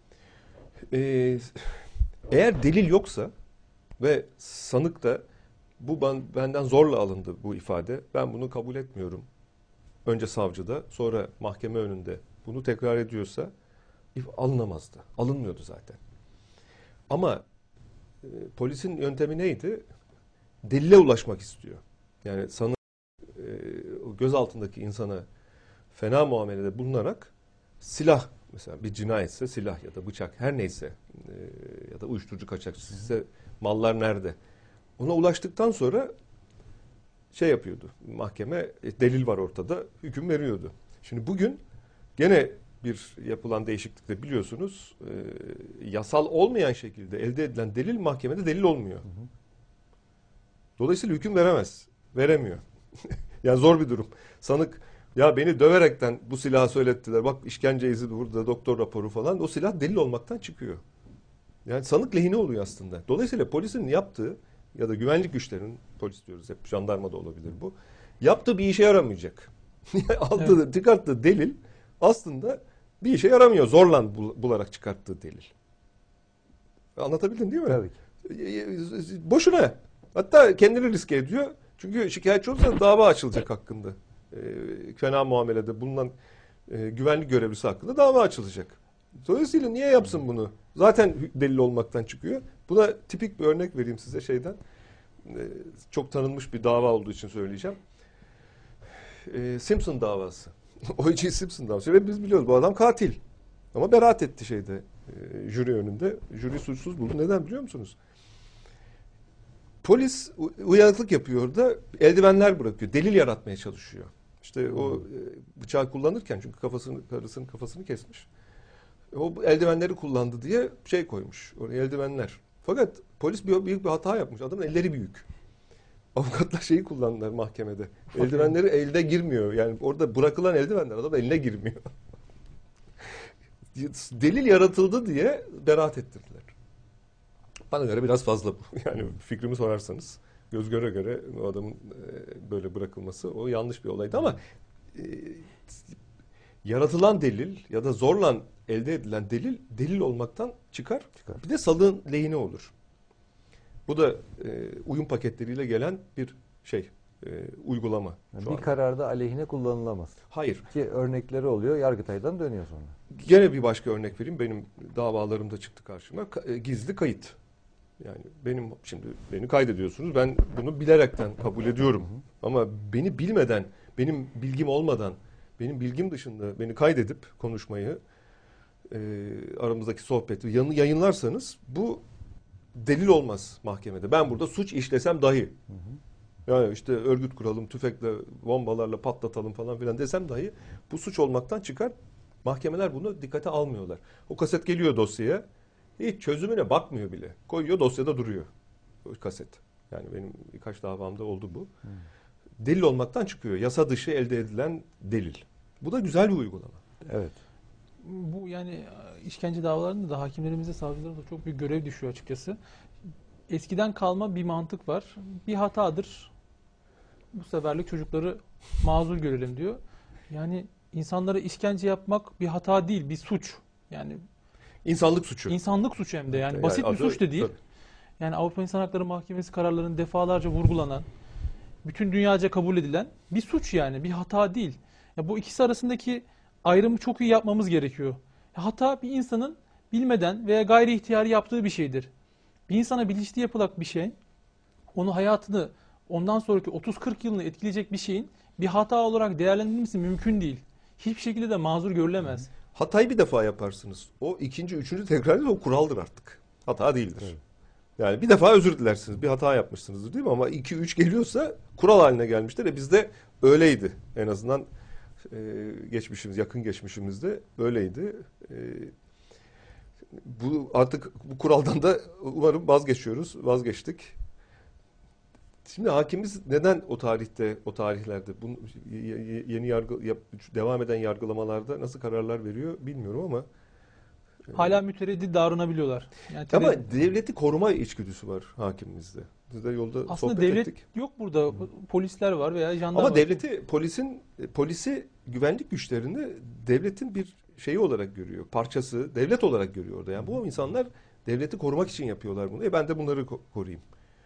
Speaker 2: Ee, eğer delil yoksa ve sanık da bu ben, benden zorla alındı bu ifade, ben bunu kabul etmiyorum. Önce savcıda, sonra mahkeme önünde bunu tekrar ediyorsa alınamazdı. Alınmıyordu zaten. Ama e, polisin yöntemi neydi? Delile ulaşmak istiyor. Yani sanık e, göz altındaki insana fena muamelede bulunarak silah, mesela bir cinayetse silah ya da bıçak her neyse e, ya da uyuşturucu kaçakçısı ise mallar nerede? Ona ulaştıktan sonra şey yapıyordu. Mahkeme e, delil var ortada, hüküm veriyordu. Şimdi bugün gene bir yapılan değişiklikte biliyorsunuz e, yasal olmayan şekilde elde edilen delil mahkemede delil olmuyor. Hı hı. Dolayısıyla hüküm veremez. Veremiyor. Yani zor bir durum. Sanık ya beni döverekten bu silahı söylettiler. Bak işkence izi burada, doktor raporu falan. O silah delil olmaktan çıkıyor. Yani sanık lehine oluyor aslında. Dolayısıyla polisin yaptığı ya da güvenlik güçlerinin, polis diyoruz hep, jandarma da olabilir bu. Yaptığı bir işe yaramayacak. Aldığı, evet. Çıkarttığı delil aslında bir işe yaramıyor. Zorla bularak çıkarttığı delil. Anlatabildim değil mi?
Speaker 1: Tabii
Speaker 2: ki. Boşuna. Hatta kendini riske ediyor. Çünkü şikayetçi olursa dava açılacak hakkında. E, fena muamelede bulunan e, güvenlik görevlisi hakkında dava açılacak. Dolayısıyla niye yapsın bunu? Zaten delil olmaktan çıkıyor. Buna tipik bir örnek vereyim size şeyden. E, çok tanınmış bir dava olduğu için söyleyeceğim. E, Simpson davası. O J Simpson davası. Ve biz biliyoruz bu adam katil. Ama beraat etti şeyde e, jüri önünde. Jüri suçsuz buldu. Neden biliyor musunuz? Polis uyanıklık yapıyor da eldivenler bırakıyor. Delil yaratmaya çalışıyor. İşte hmm. o bıçağı kullanırken çünkü kafasını karısının kafasını kesmiş. O eldivenleri kullandı diye şey koymuş. Oraya eldivenler. Fakat polis bir, büyük bir hata yapmış. Adamın elleri büyük. Avukatlar şeyi kullandılar mahkemede. Okay. Eldivenleri elde girmiyor. Yani orada bırakılan eldivenler adamın eline girmiyor. Delil yaratıldı diye beraat ettirdiler. Bana göre biraz fazla bu. Yani fikrimi sorarsanız göz göre göre o adamın böyle bırakılması o yanlış bir olaydı ama e, yaratılan delil ya da zorla elde edilen delil delil olmaktan çıkar. çıkar. Bir de salığın lehine olur. Bu da e, uyum paketleriyle gelen bir şey, e, uygulama.
Speaker 1: Yani bir anda. Kararda aleyhine kullanılamaz.
Speaker 2: Hayır.
Speaker 1: Ki örnekleri oluyor, Yargıtay'dan dönüyor sonra.
Speaker 2: Gene bir başka örnek vereyim. Benim davalarımda çıktı karşıma. Ka- gizli kayıt. Yani benim şimdi beni kaydediyorsunuz. Ben bunu bilerekten kabul ediyorum. Hı hı. Ama beni bilmeden, benim bilgim olmadan, benim bilgim dışında beni kaydedip konuşmayı, e, aramızdaki sohbeti yayınlarsanız bu delil olmaz mahkemede. Ben burada suç işlesem dahi, hı hı. yani işte örgüt kuralım, tüfekle, bombalarla patlatalım falan filan desem dahi bu suç olmaktan çıkar. Mahkemeler bunu dikkate almıyorlar. O kaset geliyor dosyaya. Hiç çözümüne bakmıyor bile. Koyuyor dosyada duruyor. O kaset. Yani benim birkaç davamda oldu bu. Hmm. Delil olmaktan çıkıyor. Yasa dışı elde edilen delil. Bu da güzel bir uygulama.
Speaker 1: Evet.
Speaker 3: Bu yani işkence davalarında da hakimlerimize, savcılarımıza çok büyük görev düşüyor açıkçası. Eskiden kalma bir mantık var. Bir hatadır. Bu seferlik çocukları mazur görelim diyor. Yani insanlara işkence yapmak bir hata değil, bir suç. Yani
Speaker 2: İnsanlık suçu.
Speaker 3: İnsanlık suçu hem de yani, yani basit
Speaker 2: adı,
Speaker 3: bir suç da değil.
Speaker 2: Tabii.
Speaker 3: Yani Avrupa İnsan Hakları Mahkemesi kararlarının defalarca vurgulanan, bütün dünyaca kabul edilen bir suç yani, bir hata değil. Ya bu ikisi arasındaki ayrımı çok iyi yapmamız gerekiyor. Hata bir insanın bilmeden veya gayri ihtiyari yaptığı bir şeydir. Bir insana bilinçli yapılak bir şey, onu hayatını ondan sonraki otuz kırk yılını etkileyecek bir şeyin bir hata olarak değerlendirilmesi mümkün değil. Hiçbir şekilde de mazur görülemez.
Speaker 2: Hatayı bir defa yaparsınız. O ikinci, üçüncü tekrarınız o kuraldır artık. Hata değildir. Evet. Yani bir defa özür dilersiniz. Bir hata yapmışsınızdır değil mi? Ama iki üç geliyorsa kural haline gelmiştir. E bizde öyleydi. En azından e, geçmişimiz, yakın geçmişimizde öyleydi. E, Bu artık bu kuraldan da umarım vazgeçiyoruz, vazgeçtik. Şimdi hakimiz neden o tarihte, o tarihlerde, bunu yeni yargı yap, devam eden yargılamalarda nasıl kararlar veriyor bilmiyorum ama
Speaker 3: Hala mütereddit davranabiliyorlar. Yani
Speaker 2: ama
Speaker 3: tereddüt-
Speaker 2: devleti koruma içgüdüsü var hakimimizde. Biz de yolda
Speaker 3: aslında
Speaker 2: sohbet
Speaker 3: devlet
Speaker 2: ettik.
Speaker 3: yok burada. Polisler var veya jandarma.
Speaker 2: Ama devleti, polisin, polisi güvenlik güçlerini devletin bir şeyi olarak görüyor. Parçası, devlet olarak görüyor orada. Yani bu insanlar devleti korumak için yapıyorlar bunu. E ben de bunları ko- koruyayım.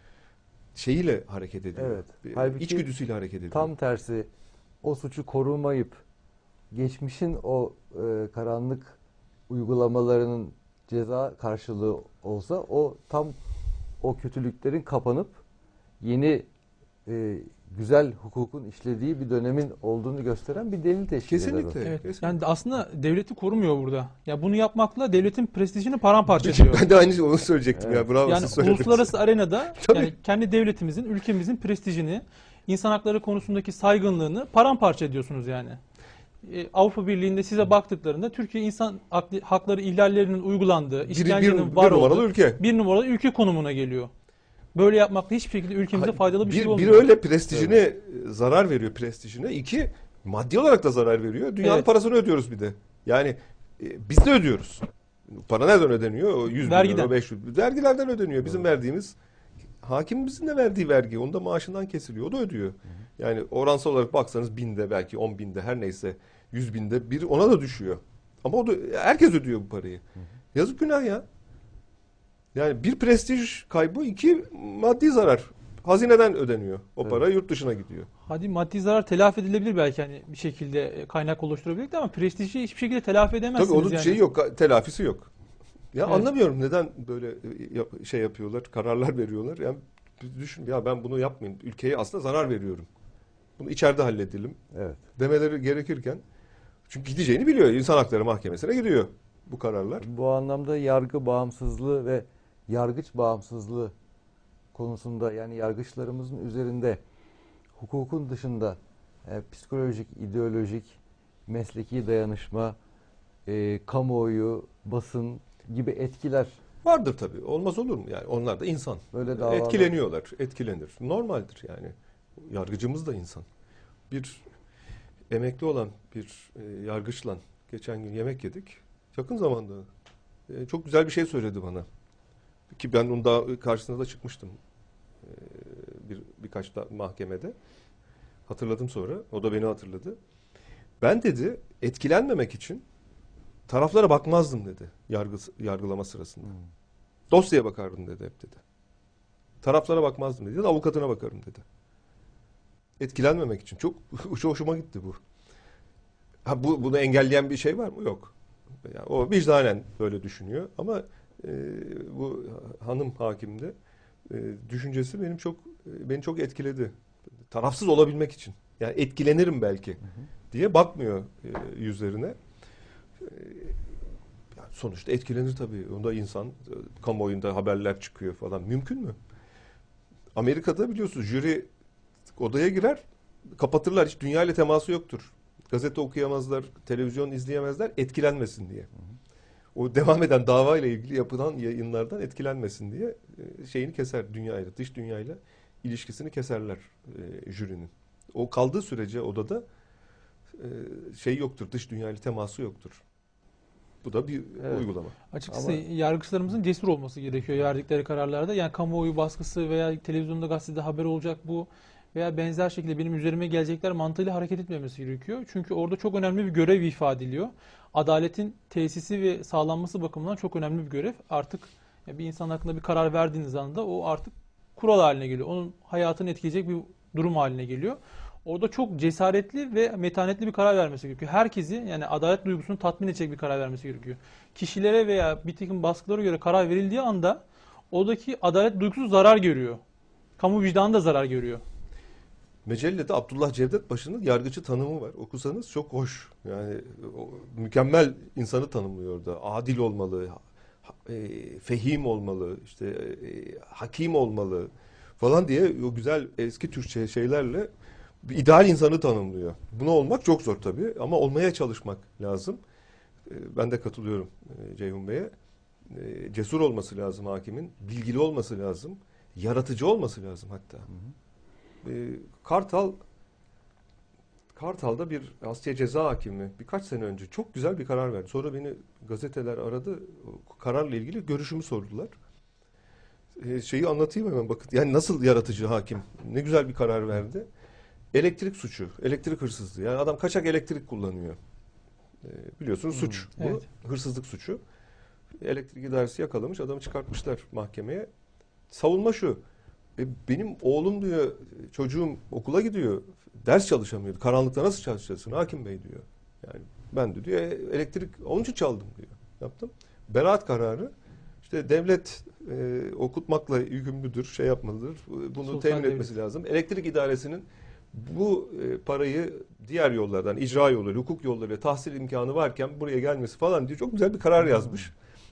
Speaker 2: Şeyiyle hareket ediyor.
Speaker 1: Evet.
Speaker 2: E,
Speaker 1: Halbuki
Speaker 2: İçgüdüsüyle hareket ediyor.
Speaker 1: tam tersi, o suçu korumayıp geçmişin o e, karanlık uygulamalarının ceza karşılığı olsa, o tam o kötülüklerin kapanıp yeni e, güzel hukukun işlediği bir dönemin olduğunu gösteren bir delil teşkil eder o.
Speaker 2: Kesinlikle.
Speaker 3: Evet.
Speaker 2: kesinlikle.
Speaker 3: Yani aslında devleti korumuyor burada. Ya bunu yapmakla devletin prestijini paramparça ediyor.
Speaker 2: Ben de aynı onu söyleyecektim
Speaker 1: Evet.
Speaker 2: ya. Bravo,
Speaker 3: Yani
Speaker 2: siz söylediniz.
Speaker 3: uluslararası arenada
Speaker 2: Tabii.
Speaker 3: yani kendi devletimizin, ülkemizin prestijini, insan hakları konusundaki saygınlığını paramparça ediyorsunuz yani. E, Avrupa Birliği'nde size baktıklarında Türkiye insan haklı- hakları ihlallerinin uygulandığı,
Speaker 2: bir, bir,
Speaker 3: işkencenin
Speaker 2: bir
Speaker 3: var
Speaker 2: numaralı
Speaker 3: olduğu
Speaker 2: ülke.
Speaker 3: bir numaralı ülke konumuna geliyor. Böyle yapmakla hiçbir şekilde ülkemize faydalı bir, şey
Speaker 2: bir,
Speaker 3: olmuyor.
Speaker 2: bir öyle prestijine zarar veriyor prestijine. İki maddi olarak da zarar veriyor. Dünyanın
Speaker 3: Evet.
Speaker 2: parasını ödüyoruz bir de. Yani e, biz de ödüyoruz. Para nereden ödeniyor? O yüz bin
Speaker 3: Vergiden.
Speaker 2: euro, beş yüz bin. Vergilerden ödeniyor. Bizim verdiğimiz, hakimimizin de verdiği vergi. Onu da maaşından kesiliyor. O da ödüyor. Yani oransal olarak baksanız binde, belki on binde, her neyse yüz binde bir ona da düşüyor. Ama o da, herkes ödüyor bu parayı. Yazık, günah ya. Yani bir prestij kaybı, iki maddi zarar. Hazineden ödeniyor. O
Speaker 1: Evet.
Speaker 2: para yurt dışına gidiyor.
Speaker 3: Hadi maddi zarar telafi edilebilir belki hani bir şekilde kaynak oluşturabilir ama prestiji hiçbir şekilde telafi edemezsiniz
Speaker 2: Tabii onun
Speaker 3: yani.
Speaker 2: şeyi yok, telafisi yok. Ya
Speaker 3: Evet.
Speaker 2: anlamıyorum neden böyle yap- şey yapıyorlar, kararlar veriyorlar. Yani düşün, ya ben bunu yapmayayım. Ülkeye aslında zarar veriyorum. Bunu içeride halledelim
Speaker 1: Evet.
Speaker 2: demeleri gerekirken, çünkü gideceğini biliyor. İnsan Hakları Mahkemesi'ne gidiyor bu kararlar.
Speaker 1: Bu anlamda yargı bağımsızlığı ve yargıç bağımsızlığı konusunda, yani yargıçlarımızın üzerinde hukukun dışında e, psikolojik, ideolojik, mesleki dayanışma, e, kamuoyu, basın gibi etkiler,
Speaker 2: Vardır tabii. Olmaz olur mu? Yani onlar da insan.
Speaker 1: böyle davalar.
Speaker 2: Etkileniyorlar, etkilenir. Normaldir yani. Yargıcımız da insan. Bir emekli olan bir e, yargıçla geçen gün yemek yedik. Yakın zamanda e, çok güzel bir şey söyledi bana. Ki ben onun daha karşısına da çıkmıştım. E, bir birkaç da mahkemede. Hatırladım sonra. O da beni hatırladı. Ben dedi etkilenmemek için taraflara bakmazdım dedi. Yargı, yargılama sırasında.
Speaker 1: Hmm.
Speaker 2: Dosyaya bakardım dedi hep dedi. Taraflara bakmazdım dedi. Ya da avukatına bakarım dedi. Etkilenmemek için. Çok, çok hoşuma gitti bu. Ha, bu bunu engelleyen bir şey var mı? Yok. Yani o vicdanen böyle düşünüyor ama e, bu hanım hakimde e, düşüncesi benim çok e, beni çok etkiledi. Tarafsız olabilmek için. Yani etkilenirim belki
Speaker 1: Hı hı.
Speaker 2: diye bakmıyor e, yüzlerine. E, yani sonuçta etkilenir tabii. Onda insan, e, kamuoyunda haberler çıkıyor falan. Mümkün mü? Amerika'da biliyorsunuz jüri odaya girer, kapatırlar. Hiç dünya ile teması yoktur. Gazete okuyamazlar, televizyon izleyemezler, etkilenmesin diye. O devam eden dava ile ilgili yapılan yayınlardan etkilenmesin diye e, şeyini keser, dünyayla, dış dünyayla ilişkisini keserler e, jürinin. O kaldığı sürece odada e, şey yoktur, dış dünyayla teması yoktur. Bu da bir
Speaker 1: Evet.
Speaker 2: uygulama.
Speaker 3: Açıkçası
Speaker 1: Ama-
Speaker 3: yargıçlarımızın cesur olması gerekiyor verdikleri kararlarda. Yani kamuoyu baskısı veya televizyonda, gazetede haber olacak bu veya benzer şekilde benim üzerime gelecekler mantığıyla hareket etmemesi gerekiyor. Çünkü orada çok önemli bir görev ifade ediliyor. Adaletin tesisi ve sağlanması bakımından çok önemli bir görev. Artık bir insan hakkında bir karar verdiğiniz anda o artık kural haline geliyor. Onun hayatını etkileyecek bir durum haline geliyor. Orada çok cesaretli ve metanetli bir karar vermesi gerekiyor. Herkesi, yani adalet duygusunu tatmin edecek bir karar vermesi gerekiyor. Kişilere veya bir takım baskılara göre karar verildiği anda oradaki adalet duygusu zarar görüyor. Kamu vicdanı da zarar görüyor.
Speaker 2: Mecellede Abdullah Cevdet Başı'nın yargıcı tanımı var. Okusanız çok hoş. Yani o, mükemmel insanı tanımlıyor orada. Adil olmalı, ha- e, fehim olmalı, işte e, hakim olmalı falan diye o güzel eski Türkçe şeylerle bir ideal insanı tanımlıyor. Buna olmak çok zor tabii ama olmaya çalışmak lazım. E, ben de katılıyorum e, Ceyhun Bey'e. e, cesur olması lazım hakimin, bilgili olması lazım, yaratıcı olması lazım hatta. Hı hı. E, Kartal Kartal'da bir Asya Ceza Hakimi birkaç sene önce çok güzel bir karar verdi. Sonra beni gazeteler aradı, kararla ilgili görüşümü sordular. E, şeyi anlatayım hemen bakın. Yani nasıl yaratıcı hakim, ne güzel bir karar verdi. Elektrik suçu, elektrik hırsızlığı. Yani adam kaçak elektrik kullanıyor. E, biliyorsunuz
Speaker 3: Hmm,
Speaker 2: suç bu,
Speaker 3: evet.
Speaker 2: hırsızlık suçu. Elektrik idaresi yakalamış, adamı çıkartmışlar mahkemeye. Savunma şu, e, benim oğlum diyor, çocuğum okula gidiyor, ders çalışamıyordu. Karanlıkta nasıl çalışacaksın hakim bey diyor. Yani ben de diyor elektrik onun için çaldım diyor. Yaptım. Beraat kararı işte devlet e, okutmakla yükümlüdür, şey yapmalıdır. Bunu
Speaker 3: Sultan
Speaker 2: temin
Speaker 3: devlet.
Speaker 2: etmesi lazım. Elektrik idaresinin bu e, parayı diğer yollardan, icra yolları, hukuk yolları, tahsil imkanı varken buraya gelmesi falan diye çok güzel bir karar yazmış.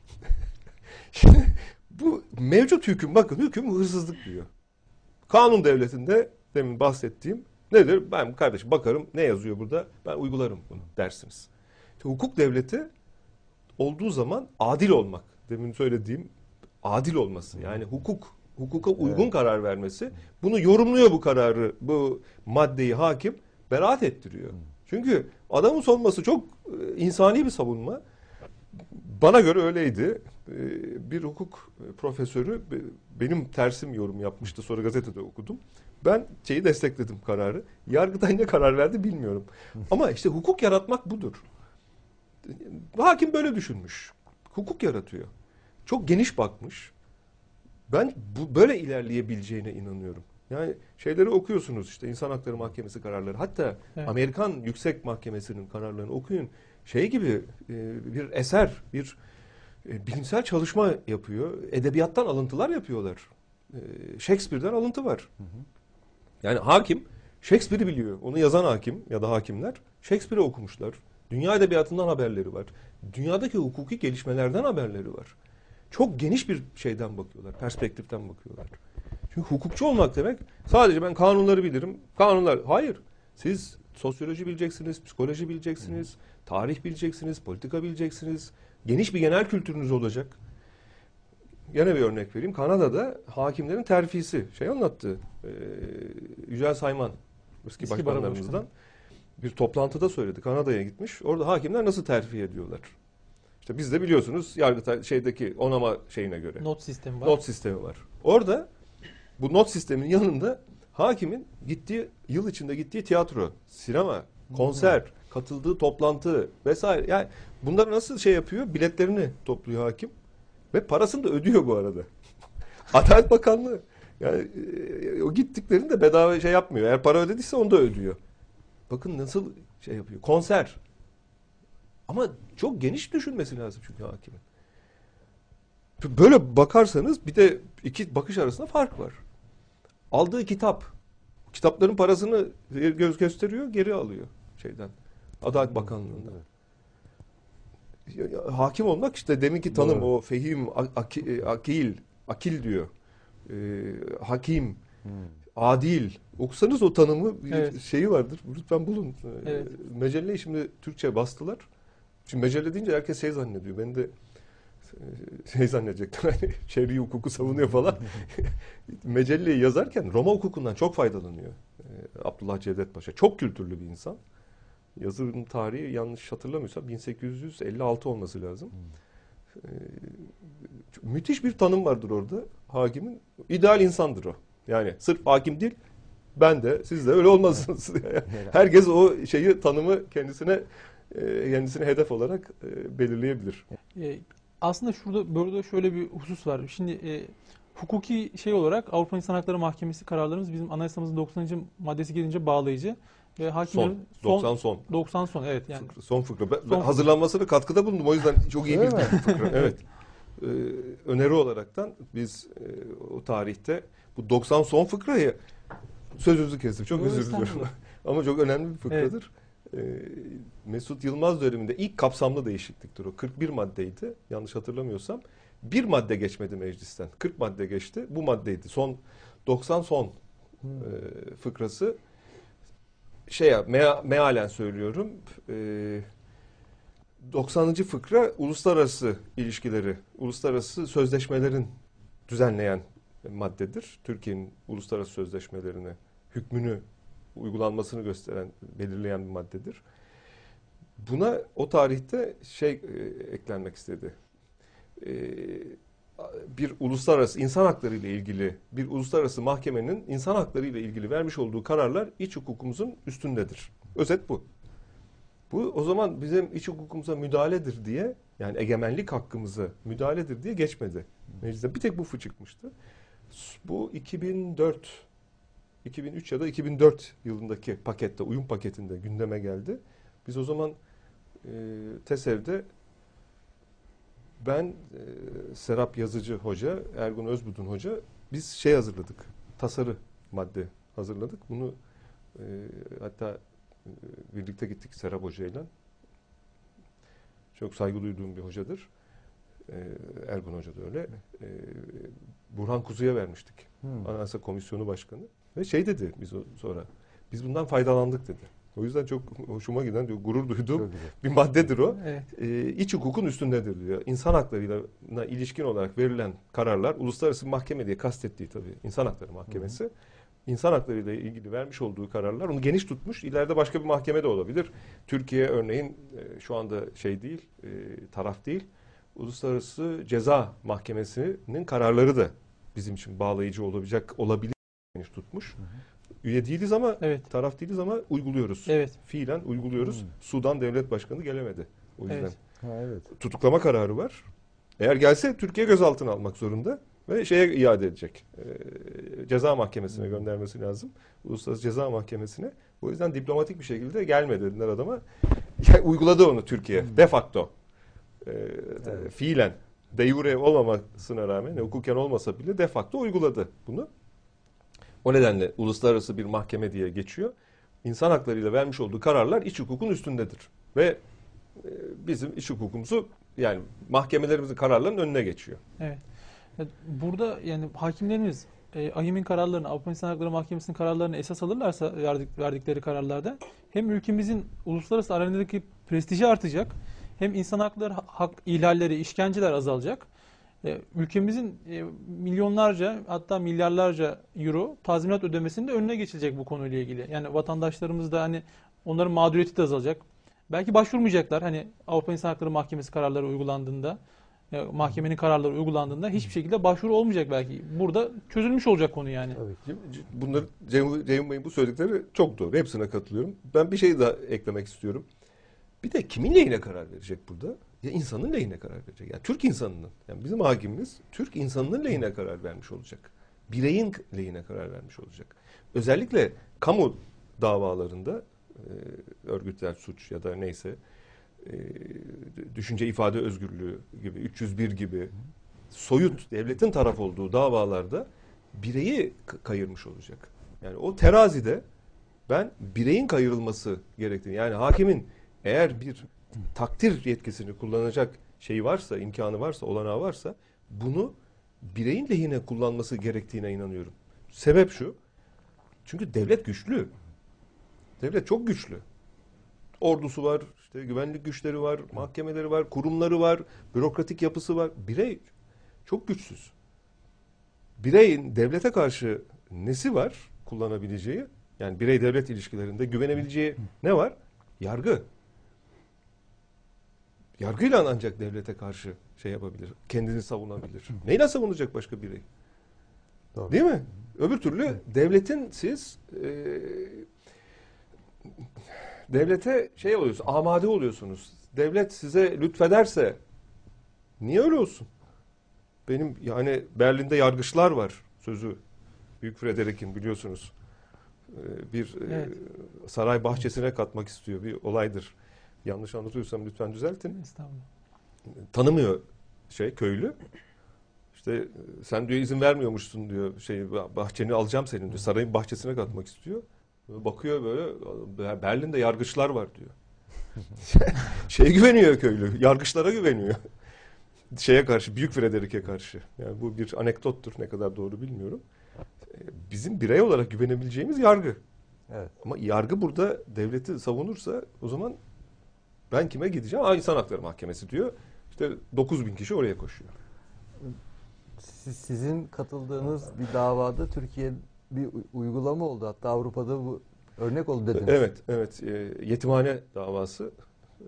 Speaker 2: Şimdi bu mevcut hüküm, bakın hüküm hırsızlık diyor. Kanun devletinde demin bahsettiğim nedir? Ben kardeşim bakarım ne yazıyor burada, ben uygularım bunu dersiniz. İşte hukuk devleti olduğu zaman adil olmak, demin söylediğim adil olması, yani hukuk, hukuka uygun evet. karar vermesi, bunu yorumluyor bu kararı, bu maddeyi hakim beraat ettiriyor. Çünkü adamın savunması çok insani bir savunma. Bana göre öyleydi. Bir hukuk profesörü benim tersim yorum yapmıştı. Sonra gazetede okudum. Ben şeyi destekledim, kararı. Yargıtay ne karar verdi bilmiyorum. Ama işte hukuk yaratmak budur. Hakim böyle düşünmüş. Hukuk yaratıyor. Çok geniş bakmış. Ben bu böyle ilerleyebileceğine inanıyorum. Yani şeyleri okuyorsunuz işte İnsan Hakları Mahkemesi kararları. Hatta evet. Amerikan Yüksek Mahkemesi'nin kararlarını okuyun. Şey gibi bir eser, bir bilimsel çalışma yapıyor. Edebiyattan alıntılar yapıyorlar. Shakespeare'den alıntı var. Hı hı. Yani hakim Shakespeare'i biliyor. Onu yazan hakim ya da hakimler Shakespeare'i okumuşlar. Dünya edebiyatından haberleri var. Dünyadaki hukuki gelişmelerden haberleri var. Çok geniş bir şeyden bakıyorlar, perspektiften bakıyorlar. Çünkü hukukçu olmak demek sadece ben kanunları bilirim. Kanunlar, hayır. Siz sosyoloji bileceksiniz, psikoloji bileceksiniz, hı. tarih bileceksiniz, politika bileceksiniz. Geniş bir genel kültürünüz olacak. Yine bir örnek vereyim. Kanada'da hakimlerin terfisi. Şey anlattı. E, Yücel Sayman, eski, eski başkanlarımızdan bir toplantıda söyledi. Kanada'ya gitmiş. Orada hakimler nasıl terfi ediyorlar? İşte biz de biliyorsunuz Yargıtay şeydeki onama şeyine göre.
Speaker 3: Not sistemi var.
Speaker 2: Not sistemi var. Orada bu not sisteminin yanında hakimin gittiği, yıl içinde gittiği tiyatro, sinema, konser, hmm. katıldığı toplantı vesaire. Yani bunları nasıl şey yapıyor? Biletlerini topluyor hakim. Ve parasını da ödüyor bu arada. Adalet Bakanlığı. Yani e, o gittiklerini de bedava şey yapmıyor. Eğer para ödediyse onu da ödüyor. Bakın nasıl şey yapıyor. Konser. Ama çok geniş düşünmesi lazım çünkü hakimin. Böyle bakarsanız bir de iki bakış arasında fark var. Aldığı kitap. Kitapların parasını göz gösteriyor, geri alıyor şeyden. Adalet Bakanlığı'ndan. Hakim olmak işte deminki tanım, doğru. O fehim, akil, akil, akil diyor. Ee, hakim, hmm. adil. Okusanız o tanımı bir evet. şeyi vardır. Lütfen bulun. Evet. Mecelleyi şimdi Türkçe bastılar. Şimdi mecelle deyince herkes şey zannediyor. Ben de şey zannedecektim. Hani şer'i hukuku savunuyor falan. Mecelleyi yazarken Roma hukukundan çok faydalanıyor. Ee, Abdullah Cevdet Paşa. Çok kültürlü bir insan. Yazının tarihi yanlış hatırlamıyorsam bin sekiz yüz elli altı olması lazım. Hmm. Ee, müthiş bir tanım vardır orada. Hakimin ideal insandır o. Yani sırf hakim değil, ben de siz de öyle olmazsınız. Herkes o şeyi, tanımı kendisine kendisine hedef olarak belirleyebilir.
Speaker 3: E, aslında şurada böyle şöyle bir husus var. Şimdi e, hukuki şey olarak Avrupa İnsan Hakları Mahkemesi kararlarımız bizim anayasamızın doksanıncı maddesi gelince bağlayıcı. Ve hakimlerin
Speaker 2: son, doksan son.
Speaker 3: doksan son evet yani.
Speaker 2: Fıkra, son fıkra. Ben, son hazırlanmasına katkıda bulundum. O yüzden çok iyi bir fıkra. Evet. Ee, öneri olaraktan biz e, o tarihte bu doksan son fıkrayı sözünüzü kestim. Çok özür diliyorum. Ama çok önemli bir fıkradır. Evet. Ee, Mesut Yılmaz döneminde ilk kapsamlı değişikliktir o. kırk bir maddeydi. Yanlış hatırlamıyorsam. Bir madde geçmedi meclisten. kırk madde geçti. Bu maddeydi. Son doksan son hmm. e, fıkrası. Şey ya, mea, mealen söylüyorum, e, doksanıncı fıkra uluslararası ilişkileri, uluslararası sözleşmelerin düzenleyen maddedir. Türkiye'nin uluslararası sözleşmelerine hükmünü uygulanmasını gösteren, belirleyen bir maddedir. Buna o tarihte şey e, eklenmek istedi. E, bir uluslararası insan hakları ile ilgili bir uluslararası mahkemenin insan hakları ile ilgili vermiş olduğu kararlar iç hukukumuzun üstündedir. Özet bu. Bu o zaman bizim iç hukukumuza müdahaledir diye, yani egemenlik hakkımıza müdahaledir diye geçmedi. Mecliste bir tek bu fı çıkmıştı. Bu iki bin dört, iki bin üç ya da iki bin dört yılındaki pakette, uyum paketinde gündeme geldi. Biz o zaman e, TESEV'de ben, e, Serap Yazıcı Hoca, Ergun Özbudun Hoca, biz şey hazırladık. Tasarı madde hazırladık. Bunu e, hatta e, birlikte gittik Serap Hoca'yla. Çok saygı duyduğum bir hocadır. E, Ergun Hoca da öyle. E, Burhan Kuzu'ya vermiştik. Hmm. Anayasa Komisyonu Başkanı. Ve şey dedi biz o, sonra. Biz bundan faydalandık dedi. O yüzden çok hoşuma giden, diyor, gurur duyduğum bir maddedir o. Evet. Ee, iç hukukun üstündedir diyor. İnsan haklarıyla ilişkin olarak verilen kararlar, uluslararası mahkeme diye kastettiği tabii insan hakları mahkemesi. Hı hı. İnsan haklarıyla ilgili vermiş olduğu kararlar onu geniş tutmuş. İleride başka bir mahkeme de olabilir. Türkiye örneğin e, şu anda şey değil, e, taraf değil. Uluslararası Ceza Mahkemesi'nin kararları da bizim için bağlayıcı olabilecek olabilir geniş tutmuş. Hı hı. Üye değiliz ama, evet. taraf değiliz ama uyguluyoruz. Evet. Fiilen uyguluyoruz. Hmm. Sudan Devlet Başkanı gelemedi. O yüzden. Evet.
Speaker 1: Ha, evet.
Speaker 2: Tutuklama kararı var. Eğer gelse Türkiye gözaltına almak zorunda ve şeye iade edecek. E, ceza mahkemesine hmm. göndermesi lazım. Uluslararası Ceza Mahkemesi'ne. O yüzden diplomatik bir şekilde gelmedi dediler adama. Yani uyguladı onu Türkiye. Hmm. De facto. E, evet. Fiilen. De jure olmamasına rağmen, hukuken olmasa bile de facto uyguladı bunu. O nedenle uluslararası bir mahkeme diye geçiyor. İnsan haklarıyla vermiş olduğu kararlar iç hukukun üstündedir. Ve bizim iç hukukumuzu, yani mahkemelerimizin kararlarının önüne geçiyor.
Speaker 3: Evet. Burada yani hakimlerimiz e, A Y M'in kararlarını, Avrupa İnsan Hakları Mahkemesi'nin kararlarını esas alırlarsa verdik, verdikleri kararlarda hem ülkemizin uluslararası arenadaki prestiji artacak, hem insan hakları hak ihlalleri, işkenceler azalacak. Ülkemizin milyonlarca, hatta milyarlarca euro tazminat ödemesinin de önüne geçilecek bu konuyla ilgili. Yani vatandaşlarımız da hani onların mağduriyeti de azalacak. Belki başvurmayacaklar. Hani Avrupa İnsan Hakları Mahkemesi kararları uygulandığında, mahkemenin kararları uygulandığında hiçbir şekilde başvuru olmayacak belki. Burada çözülmüş olacak konu yani.
Speaker 2: Evet. Bunlar Ceyhun, Ceyhun Bey'in bu söyledikleri çok doğru. Hepsine katılıyorum. Ben bir şey daha eklemek istiyorum. Bir de kimin lehine karar verecek burada? Ya insanın lehine karar verecek. Yani Türk insanının. Yani bizim hakimimiz Türk insanının lehine karar vermiş olacak. Bireyin lehine karar vermiş olacak. Özellikle kamu davalarında e, örgütsel suç ya da neyse e, düşünce ifade özgürlüğü gibi, üç yüz bir gibi soyut devletin taraf olduğu davalarda bireyi kayırmış olacak. Yani o terazide ben bireyin kayırılması gerektiğini, yani hakimin eğer bir takdir yetkisini kullanacak şey varsa, imkanı varsa, olanağı varsa bunu bireyin lehine kullanması gerektiğine inanıyorum. Sebep şu. Çünkü devlet güçlü. Devlet çok güçlü. Ordusu var, işte güvenlik güçleri var, mahkemeleri var, kurumları var, bürokratik yapısı var. Birey çok güçsüz. Bireyin devlete karşı nesi var kullanabileceği? Yani birey devlet ilişkilerinde güvenebileceği ne var? Yargı. Yargıyla ancak devlete karşı şey yapabilir, kendini savunabilir. Neyle savunacak başka birey? Doğru. Değil mi? Öbür türlü devletin siz e, devlete şey oluyorsunuz, amade oluyorsunuz. Devlet size lütfederse niye öyle olsun? Benim yani Berlin'de yargıçlar var sözü. Büyük Frederick'in biliyorsunuz. E, bir evet. e, saray bahçesine katmak istiyor, bir olaydır. Yanlış anlatıyorsam lütfen düzeltin. Estağfurullah. Tanımıyor şey köylü. İşte sen diyor izin vermiyormuşsun diyor. Şey bahçeni alacağım senin diyor. Sarayın bahçesine katmak istiyor. Bakıyor böyle Berlin'de yargıçlar var diyor. Şeye güveniyor köylü. Yargıçlara güveniyor. Şeye karşı, Büyük Frederick'e karşı. Yani bu bir anekdottur. Ne kadar doğru bilmiyorum. Bizim birey olarak güvenebileceğimiz yargı. Evet. Ama yargı burada devleti savunursa o zaman Ben kime gideceğim? Aa, İnsan Hakları Mahkemesi diyor. İşte dokuz bin kişi oraya koşuyor.
Speaker 1: Siz, sizin katıldığınız bir davada Türkiye bir uygulama oldu. Hatta Avrupa'da bu örnek oldu dediniz.
Speaker 2: Evet, evet. E, yetimhane davası. E,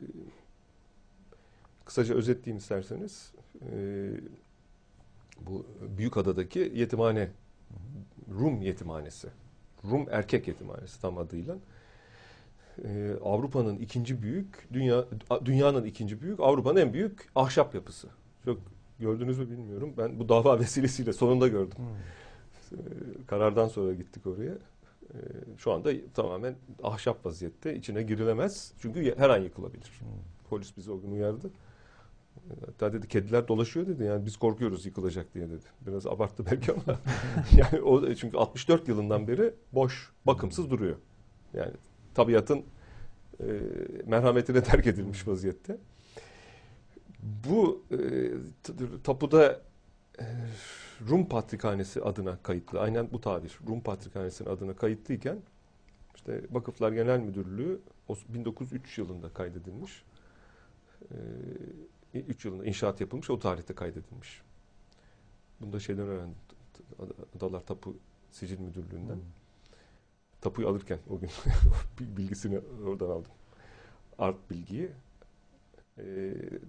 Speaker 2: kısaca özetleyeyim isterseniz. E, bu Büyükada'daki yetimhane, Rum yetimhanesi. Rum erkek yetimhanesi tam adıyla. Ee, Avrupa'nın ikinci büyük, dünya dünyanın ikinci büyük, Avrupa'nın en büyük ahşap yapısı. Çok gördünüz mü bilmiyorum. Ben bu dava vesilesiyle sonunda gördüm. Hmm. Ee, karardan sonra gittik oraya. Ee, şu anda tamamen ahşap vaziyette. İçine girilemez. Çünkü her an yıkılabilir. Hmm. Polis bizi o gün uyardı. Hatta dedi kediler dolaşıyor dedi. Yani biz korkuyoruz yıkılacak diye dedi. Biraz abarttı belki ama. Yani o çünkü altmış dört yılından beri boş, bakımsız duruyor. Yani tabiatın e, merhametine terk edilmiş vaziyette. Bu e, tapuda e, Rum Patrikhanesi adına kayıtlı. Aynen bu tabir. Rum Patrikhanesi'nin adına kayıtlıyken işte Vakıflar Genel Müdürlüğü bin dokuz yüz üç yılında kaydedilmiş. E, üç yılında inşaat yapılmış. O tarihte kaydedilmiş. Bunu da şeyden öğrendim. Adalar Tapu Sicil Müdürlüğü'nden. Hmm. Tapuyu alırken o gün bilgisini oradan aldım. Art bilgiyi. E,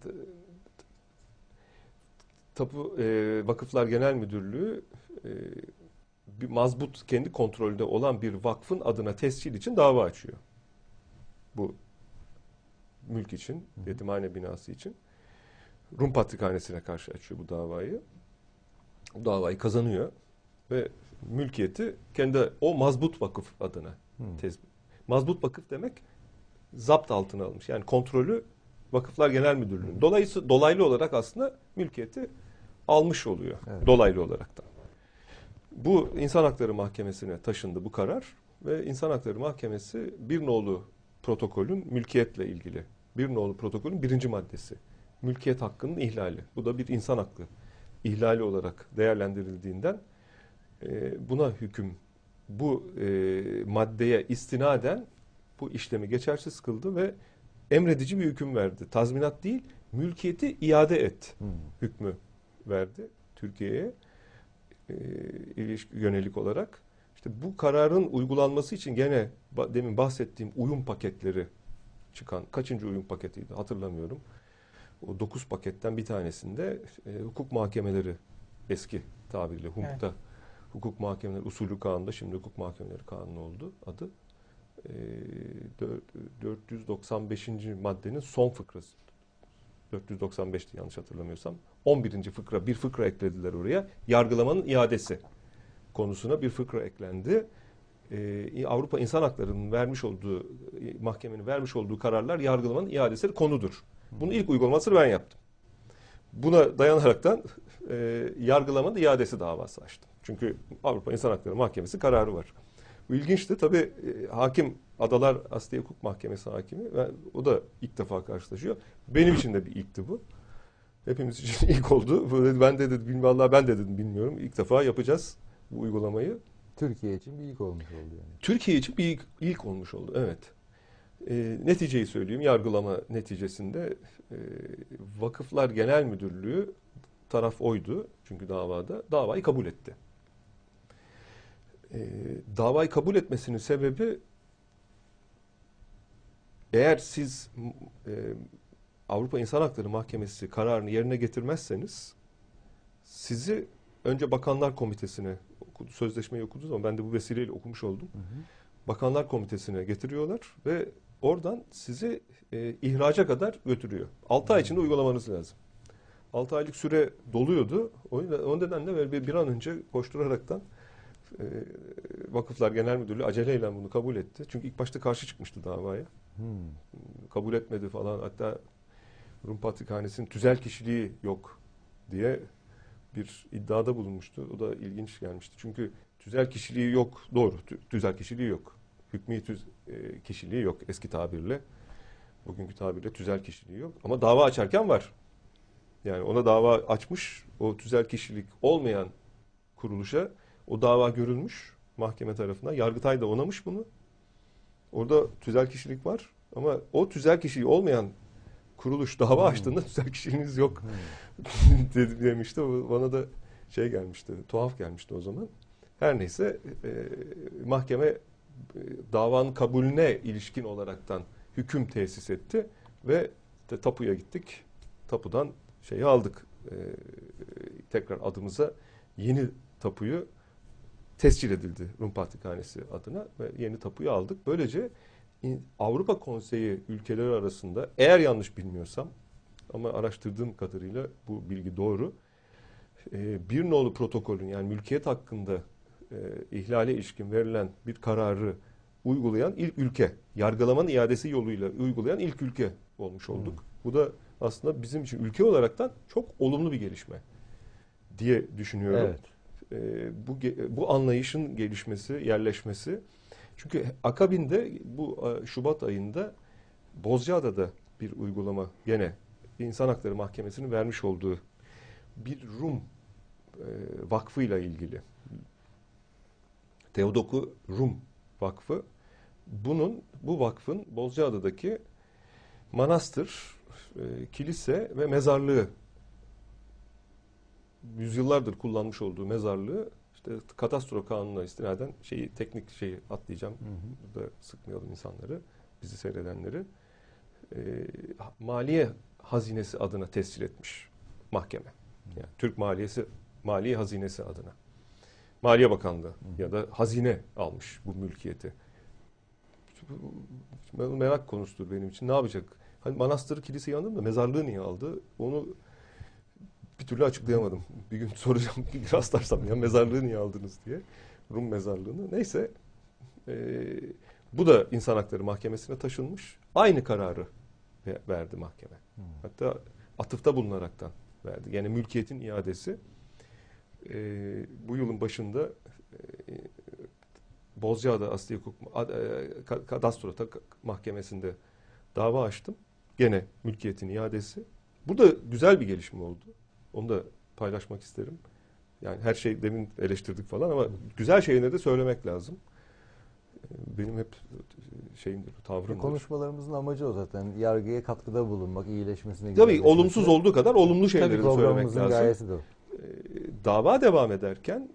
Speaker 2: Tapu e, Vakıflar Genel Müdürlüğü e, bir mazbut kendi kontrolünde olan bir vakfın adına tescil için dava açıyor. Bu mülk için, yetimhane binası için. Rum Patrikhanesi'ne karşı açıyor bu davayı. Bu davayı kazanıyor ve mülkiyeti kendi o mazbut vakıf adına hmm. tez. Mazbut vakıf demek zapt altına almış. Yani kontrolü Vakıflar Genel Müdürlüğü'nün. Hmm. Dolayısıyla dolaylı olarak aslında mülkiyeti almış oluyor. Evet. Dolaylı olarak da. Bu İnsan Hakları Mahkemesi'ne taşındı bu karar ve İnsan Hakları Mahkemesi bir nolu protokolün mülkiyetle ilgili. Bir nolu protokolün birinci maddesi. Mülkiyet hakkının ihlali. Bu da bir insan hakkı ihlali olarak değerlendirildiğinden e, buna hüküm, bu e, maddeye istinaden bu işlemi geçersiz kıldı ve emredici bir hüküm verdi. Tazminat değil, mülkiyeti iade et hmm. hükmü verdi Türkiye'ye e, ilişki yönelik olarak. İşte bu kararın uygulanması için gene demin bahsettiğim uyum paketleri çıkan, kaçıncı uyum paketiydi hatırlamıyorum. O dokuz paketten bir tanesinde e, hukuk mahkemeleri eski tabirle hukukta evet. Hukuk mahkemeleri usulü kanunda şimdi hukuk mahkemeleri kanunu oldu adı. E, dört yüz doksan beşinci maddenin son fıkrası. dört yüz doksan beşti yanlış hatırlamıyorsam. on birinci fıkra bir fıkra eklediler oraya. Yargılamanın iadesi konusuna bir fıkra eklendi. Ee, Avrupa İnsan Hakları'nın vermiş olduğu, mahkemenin vermiş olduğu kararlar yargılamanın iadesi konudur. Bunun ilk uygulamasını ben yaptım. Buna dayanaraktan e, yargılamanın iadesi davası açtım. Çünkü Avrupa İnsan Hakları Mahkemesi kararı var. Bu ilginçti. Tabii e, hakim, Adalar Asliye Hukuk Mahkemesi hakimi, ve o da ilk defa karşılaşıyor. Benim için de bir ilkti bu. Hepimiz için ilk oldu. Ben de dedim, vallahi ben de dedim bilmiyorum. İlk defa yapacağız bu uygulamayı.
Speaker 1: Türkiye için bir ilk olmuş oldu yani.
Speaker 2: Türkiye için bir ilk, ilk olmuş oldu, evet. E, neticeyi söyleyeyim. Yargılama neticesinde e, Vakıflar Genel Müdürlüğü taraf oydu. Çünkü davada davayı kabul etti. E, davayı kabul etmesinin sebebi eğer siz e, Avrupa İnsan Hakları Mahkemesi kararını yerine getirmezseniz sizi önce Bakanlar Komitesi'ne okudu, sözleşmeyi okuduğunuz zaman ben de bu vesileyle okumuş oldum. Hı hı. Bakanlar Komitesi'ne getiriyorlar ve oradan sizi e, ihraca kadar götürüyor. altı ay içinde uygulamanız lazım. altı aylık süre doluyordu. O, o nedenle böyle bir, bir an önce koşturaraktan e, Vakıflar Genel Müdürlüğü aceleyle bunu kabul etti. Çünkü ilk başta karşı çıkmıştı davaya. Hmm. Kabul etmedi falan. Hatta Rum Patrikhanesi'nin tüzel kişiliği yok diye bir iddiada bulunmuştu. O da ilginç gelmişti. Çünkü tüzel kişiliği yok. Doğru. Tüzel kişiliği yok. Hükmî tüz e, kişiliği yok eski tabirle. Bugünkü tabirle tüzel kişiliği yok. Ama dava açarken var. Yani ona dava açmış, o tüzel kişilik olmayan kuruluşa o dava görülmüş mahkeme tarafından. Yargıtay da onamış bunu. Orada tüzel kişilik var Ama o tüzel kişiliği olmayan kuruluş dava
Speaker 1: Hmm.
Speaker 2: açtığında tüzel kişiliğiniz yok
Speaker 1: Hmm.
Speaker 2: dedi, demişti. O bana da şey gelmişti, tuhaf gelmişti o zaman. Her neyse e, mahkeme e, davanın kabulüne ilişkin olaraktan hüküm tesis etti ve işte tapuya gittik. Tapudan şeyi aldık. E, tekrar adımıza yeni tapuyu tescil edildi Rum Patrikhanesi adına ve yeni tapuyu aldık. Böylece Avrupa Konseyi ülkeleri arasında, eğer yanlış bilmiyorsam ama araştırdığım kadarıyla bu bilgi doğru, bir nolu protokolün, yani mülkiyet hakkında ihlale ilişkin verilen bir kararı uygulayan ilk ülke, yargılamanın iadesi yoluyla uygulayan ilk ülke olmuş olduk. Hmm. Bu da aslında bizim için ülke olaraktan çok olumlu bir gelişme diye düşünüyorum.
Speaker 1: Evet.
Speaker 2: Bu bu anlayışın gelişmesi, yerleşmesi. Çünkü akabinde bu Şubat ayında Bozcaada'da bir uygulama, gene İnsan Hakları Mahkemesi'nin vermiş olduğu bir Rum e, vakfıyla ilgili. Teodoku Rum Vakfı. Bunun, bu vakfın Bozcaada'daki manastır, e, kilise ve mezarlığı, yüzyıllardır kullanmış olduğu mezarlığı, işte Kadastro Kanunu'na istinaden şeyi, teknik şeyi atlayacağım. Hı hı. Burada sıkmayalım insanları, bizi seyredenleri. E, Maliye Hazinesi adına tescil etmiş mahkeme. Yani Türk Maliyesi, Maliye Hazinesi adına. Maliye Bakanlığı hı. ya da hazine almış bu mülkiyeti. Merak konusudur benim için. Ne yapacak? Hani manastırı, kiliseyi anladım da mezarlığı niye aldı? Onu bir türlü açıklayamadım. Bir gün soracağım, bir rastlarsam ya mezarlığı niye aldınız diye. Rum mezarlığını. Neyse. E, bu da İnsan Hakları Mahkemesi'ne taşınmış. Aynı kararı verdi mahkeme. Hmm. Hatta atıfta bulunaraktan verdi. Yani mülkiyetin iadesi. E, bu yılın başında e, Bozcaada Asliye Hukuk e, Kadastro Mahkemesi'nde dava açtım. Gene mülkiyetin iadesi. Bu da güzel bir gelişme oldu. Onu da paylaşmak isterim. Yani her şey demin eleştirdik falan ama güzel şeyleri de söylemek lazım. Benim hep şeyimdir, tavrımdır.
Speaker 1: Konuşmalarımızın amacı o zaten. Yargıya katkıda bulunmak, iyileşmesine.
Speaker 2: Tabii olumsuz olduğu kadar olumlu şeyleri de söylemek lazım.
Speaker 1: Gayesi de o.
Speaker 2: Dava devam ederken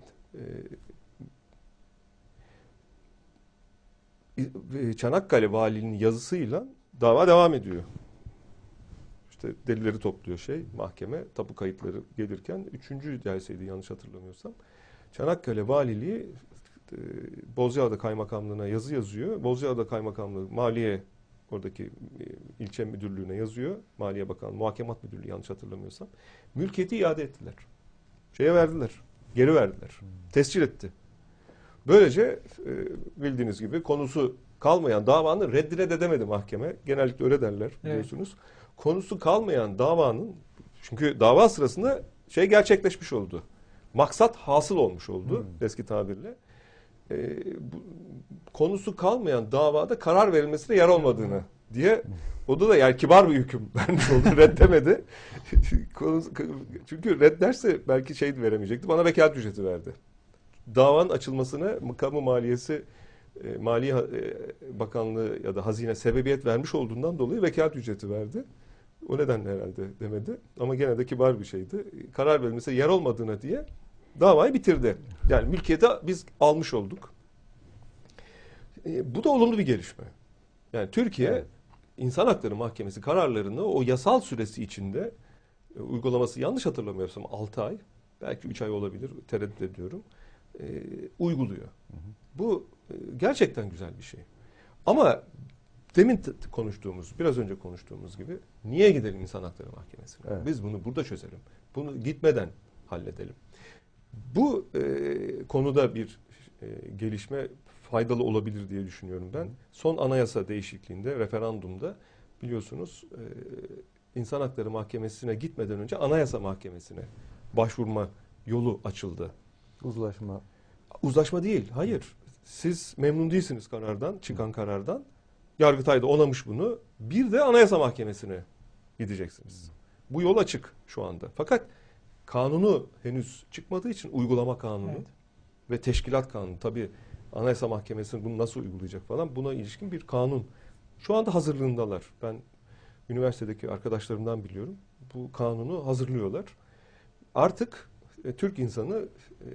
Speaker 2: Çanakkale Valiliğinin yazısıyla dava devam ediyor. İşte delilleri topluyor şey mahkeme, tapu kayıtları gelirken üçüncü celseydi yanlış hatırlamıyorsam. Çanakkale Valiliği e, Bozcaada Kaymakamlığı'na yazı yazıyor. Bozcaada Kaymakamlığı Maliye oradaki e, ilçe müdürlüğüne yazıyor. Maliye Bakanlığı, Muhakemat Müdürlüğü yanlış hatırlamıyorsam. Mülkiyeti iade ettiler. Şeye verdiler. Geri verdiler. Hmm. Tescil etti. Böylece e, bildiğiniz gibi konusu kalmayan davanın reddine de demedi mahkeme. Genellikle öyle derler biliyorsunuz. Evet. Konusu kalmayan davanın, çünkü dava sırasında şey gerçekleşmiş oldu. Maksat hasıl olmuş oldu hmm. eski tabirle. Ee, bu, konusu kalmayan davada karar verilmesine yer olmadığını hmm. diye o da yani kibar bir hüküm vermiş oldu. Reddemedi. Çünkü redderse belki şey veremeyecekti. Bana vekalet ücreti verdi. Davanın açılmasına kamu maliyesi e, Maliye e, Bakanlığı ya da hazine sebebiyet vermiş olduğundan dolayı vekalet ücreti verdi. O nedenle herhalde demedi. Ama gene de kibar bir şeydi. Karar verilmesine yer olmadığına diye davayı bitirdi. Yani mülkiyeti biz almış olduk. E, bu da olumlu bir gelişme. Yani Türkiye evet. İnsan Hakları Mahkemesi kararlarını o yasal süresi içinde e, uygulaması yanlış hatırlamıyorsam altı ay, belki üç ay olabilir, tereddüt ediyorum. E, uyguluyor. Hı hı. Bu e, gerçekten güzel bir şey. Ama demin t- konuştuğumuz, biraz önce konuştuğumuz gibi niye gidelim İnsan Hakları Mahkemesi'ne? Evet. Biz bunu burada çözelim. Bunu gitmeden halledelim. Bu e, konuda bir e, gelişme faydalı olabilir diye düşünüyorum ben. Hı. Son anayasa değişikliğinde, referandumda biliyorsunuz e, İnsan Hakları Mahkemesi'ne gitmeden önce Anayasa Mahkemesi'ne başvurma yolu açıldı.
Speaker 1: Uzlaşma.
Speaker 2: Uzlaşma değil, hayır. Siz memnun değilsiniz karardan, çıkan karardan. Yargıtay da onamış bunu. Bir de Anayasa Mahkemesi'ne gideceksiniz. Bu yol açık şu anda. Fakat kanunu henüz çıkmadığı için uygulama kanunu evet. ve teşkilat kanunu. Tabii Anayasa Mahkemesi'nin bunu nasıl uygulayacak falan buna ilişkin bir kanun Şu anda hazırlığındalar. Ben üniversitedeki arkadaşlarımdan biliyorum. Bu kanunu hazırlıyorlar. Artık e, Türk insanı e,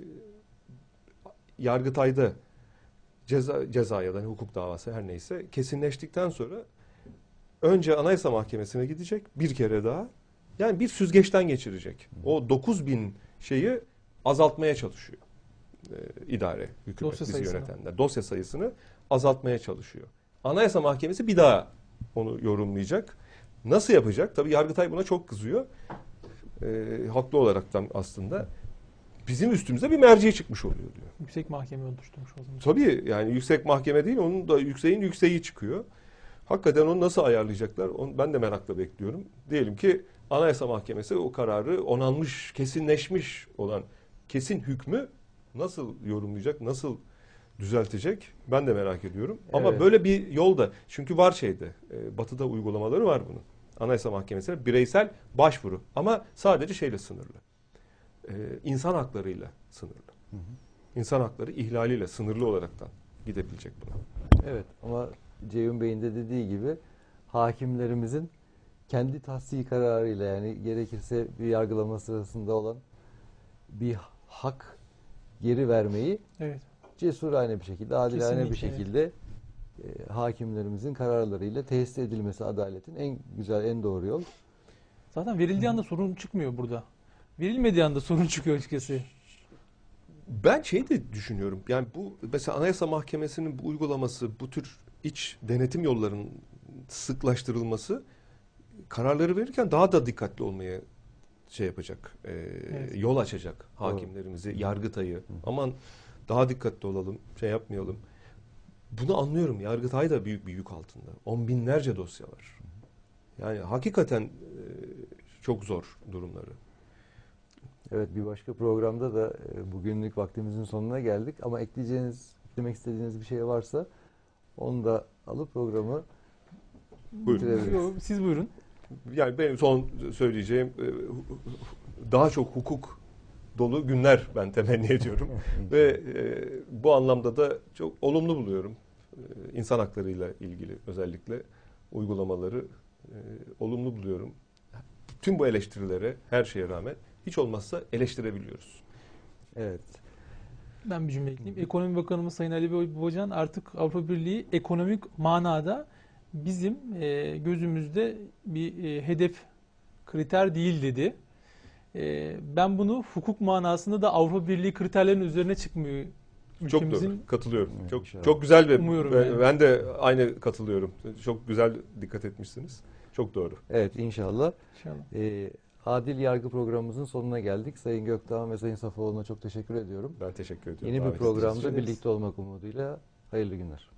Speaker 2: Yargıtay'da ceza, ceza ya da hukuk davası her neyse kesinleştikten sonra önce Anayasa Mahkemesi'ne gidecek bir kere daha. Yani bir süzgeçten geçirecek. O dokuz bin şeyi azaltmaya çalışıyor e, idare, hükümet,
Speaker 3: Dosya
Speaker 2: bizi
Speaker 3: sayısını.
Speaker 2: yönetenler. Dosya sayısını azaltmaya çalışıyor. Anayasa Mahkemesi bir daha onu yorumlayacak. Nasıl yapacak? Tabii Yargıtay buna çok kızıyor. E, haklı olaraktan aslında. Bizim üstümüze bir merci çıkmış oluyor diyor.
Speaker 3: Yüksek mahkeme oluşturmuş o zaman.
Speaker 2: Tabii yani yüksek mahkeme değil, onun da yükseğin yükseği çıkıyor. Hakikaten onu nasıl ayarlayacaklar? Onu ben de merakla bekliyorum. Diyelim ki Anayasa Mahkemesi o kararı onanmış, kesinleşmiş olan kesin hükmü nasıl yorumlayacak, nasıl düzeltecek? Ben de merak ediyorum. Ama
Speaker 1: Evet.
Speaker 2: böyle bir yolda, çünkü var şeyde, e, Batı'da uygulamaları var bunun. Anayasa Mahkemesi'ne bireysel başvuru ama sadece şeyle sınırlı. E, insan haklarıyla sınırlı.
Speaker 1: Hı hı.
Speaker 2: İnsan hakları ihlaliyle sınırlı olaraktan gidebilecek buna.
Speaker 1: Evet ama Ceyhun Bey'in de dediği gibi hakimlerimizin kendi tahsiyi kararıyla, yani gerekirse bir yargılama sırasında olan bir hak geri vermeyi
Speaker 3: Evet.
Speaker 1: cesurane bir şekilde, adilane bir
Speaker 3: Kesinlikle,
Speaker 1: şekilde e, hakimlerimizin kararlarıyla tesis edilmesi adaletin en güzel, en doğru yol.
Speaker 3: Zaten verildiği anda sorun çıkmıyor burada. Verilmediği anda sorun çıkıyor açıkçası.
Speaker 2: Ben şey de düşünüyorum. Yani bu mesela Anayasa Mahkemesi'nin bu uygulaması, bu tür iç denetim yollarının sıklaştırılması kararları verirken daha da dikkatli olmaya şey yapacak. e,
Speaker 3: Evet.
Speaker 2: Yol açacak hakimlerimizi, Yargıtay'ı. Aman daha dikkatli olalım, şey yapmayalım. Bunu anlıyorum. Yargıtay da büyük bir yük altında. On binlerce dosya var. Yani hakikaten e, çok zor durumları.
Speaker 1: Evet, bir başka programda da e, bugünlük vaktimizin sonuna geldik ama ekleyeceğiniz, eklemek istediğiniz bir şey varsa onu da alıp programı
Speaker 2: Buyurun.
Speaker 1: bitirebiliriz.
Speaker 3: Yo, siz buyurun.
Speaker 2: Yani benim son söyleyeceğim e, daha çok hukuk dolu günler ben temenni ediyorum. Ve e, bu anlamda da çok olumlu buluyorum. E, insan haklarıyla ilgili özellikle uygulamaları e, olumlu buluyorum. Tüm bu eleştirilere her şeye rağmen hiç olmazsa eleştirebiliyoruz.
Speaker 1: Evet.
Speaker 3: Ben bir cümle ekleyeyim. Ekonomi Bakanımız Sayın Ali Babacan artık Avrupa Birliği ekonomik manada bizim e, gözümüzde bir e, hedef kriter değil dedi. E, ben bunu hukuk manasında da Avrupa Birliği kriterlerinin üzerine çıkmıyor.
Speaker 2: Çok
Speaker 3: Ülkemizin
Speaker 2: doğru. Katılıyorum.
Speaker 1: Evet,
Speaker 2: Çok
Speaker 1: inşallah.
Speaker 2: çok güzel ve
Speaker 3: Umuyorum
Speaker 2: ben,
Speaker 3: yani.
Speaker 2: ben de aynı katılıyorum. Çok güzel dikkat etmişsiniz. Çok doğru.
Speaker 1: Evet, inşallah.
Speaker 3: İnşallah.
Speaker 1: E, Adil Yargı programımızın sonuna geldik. Sayın Gökdağ ve Sayın Safoğlu'na çok teşekkür ediyorum.
Speaker 2: Ben teşekkür ediyorum.
Speaker 1: Yeni bir
Speaker 2: davet ettiğiniz
Speaker 1: programda
Speaker 2: için.
Speaker 1: birlikte olmak umuduyla hayırlı günler.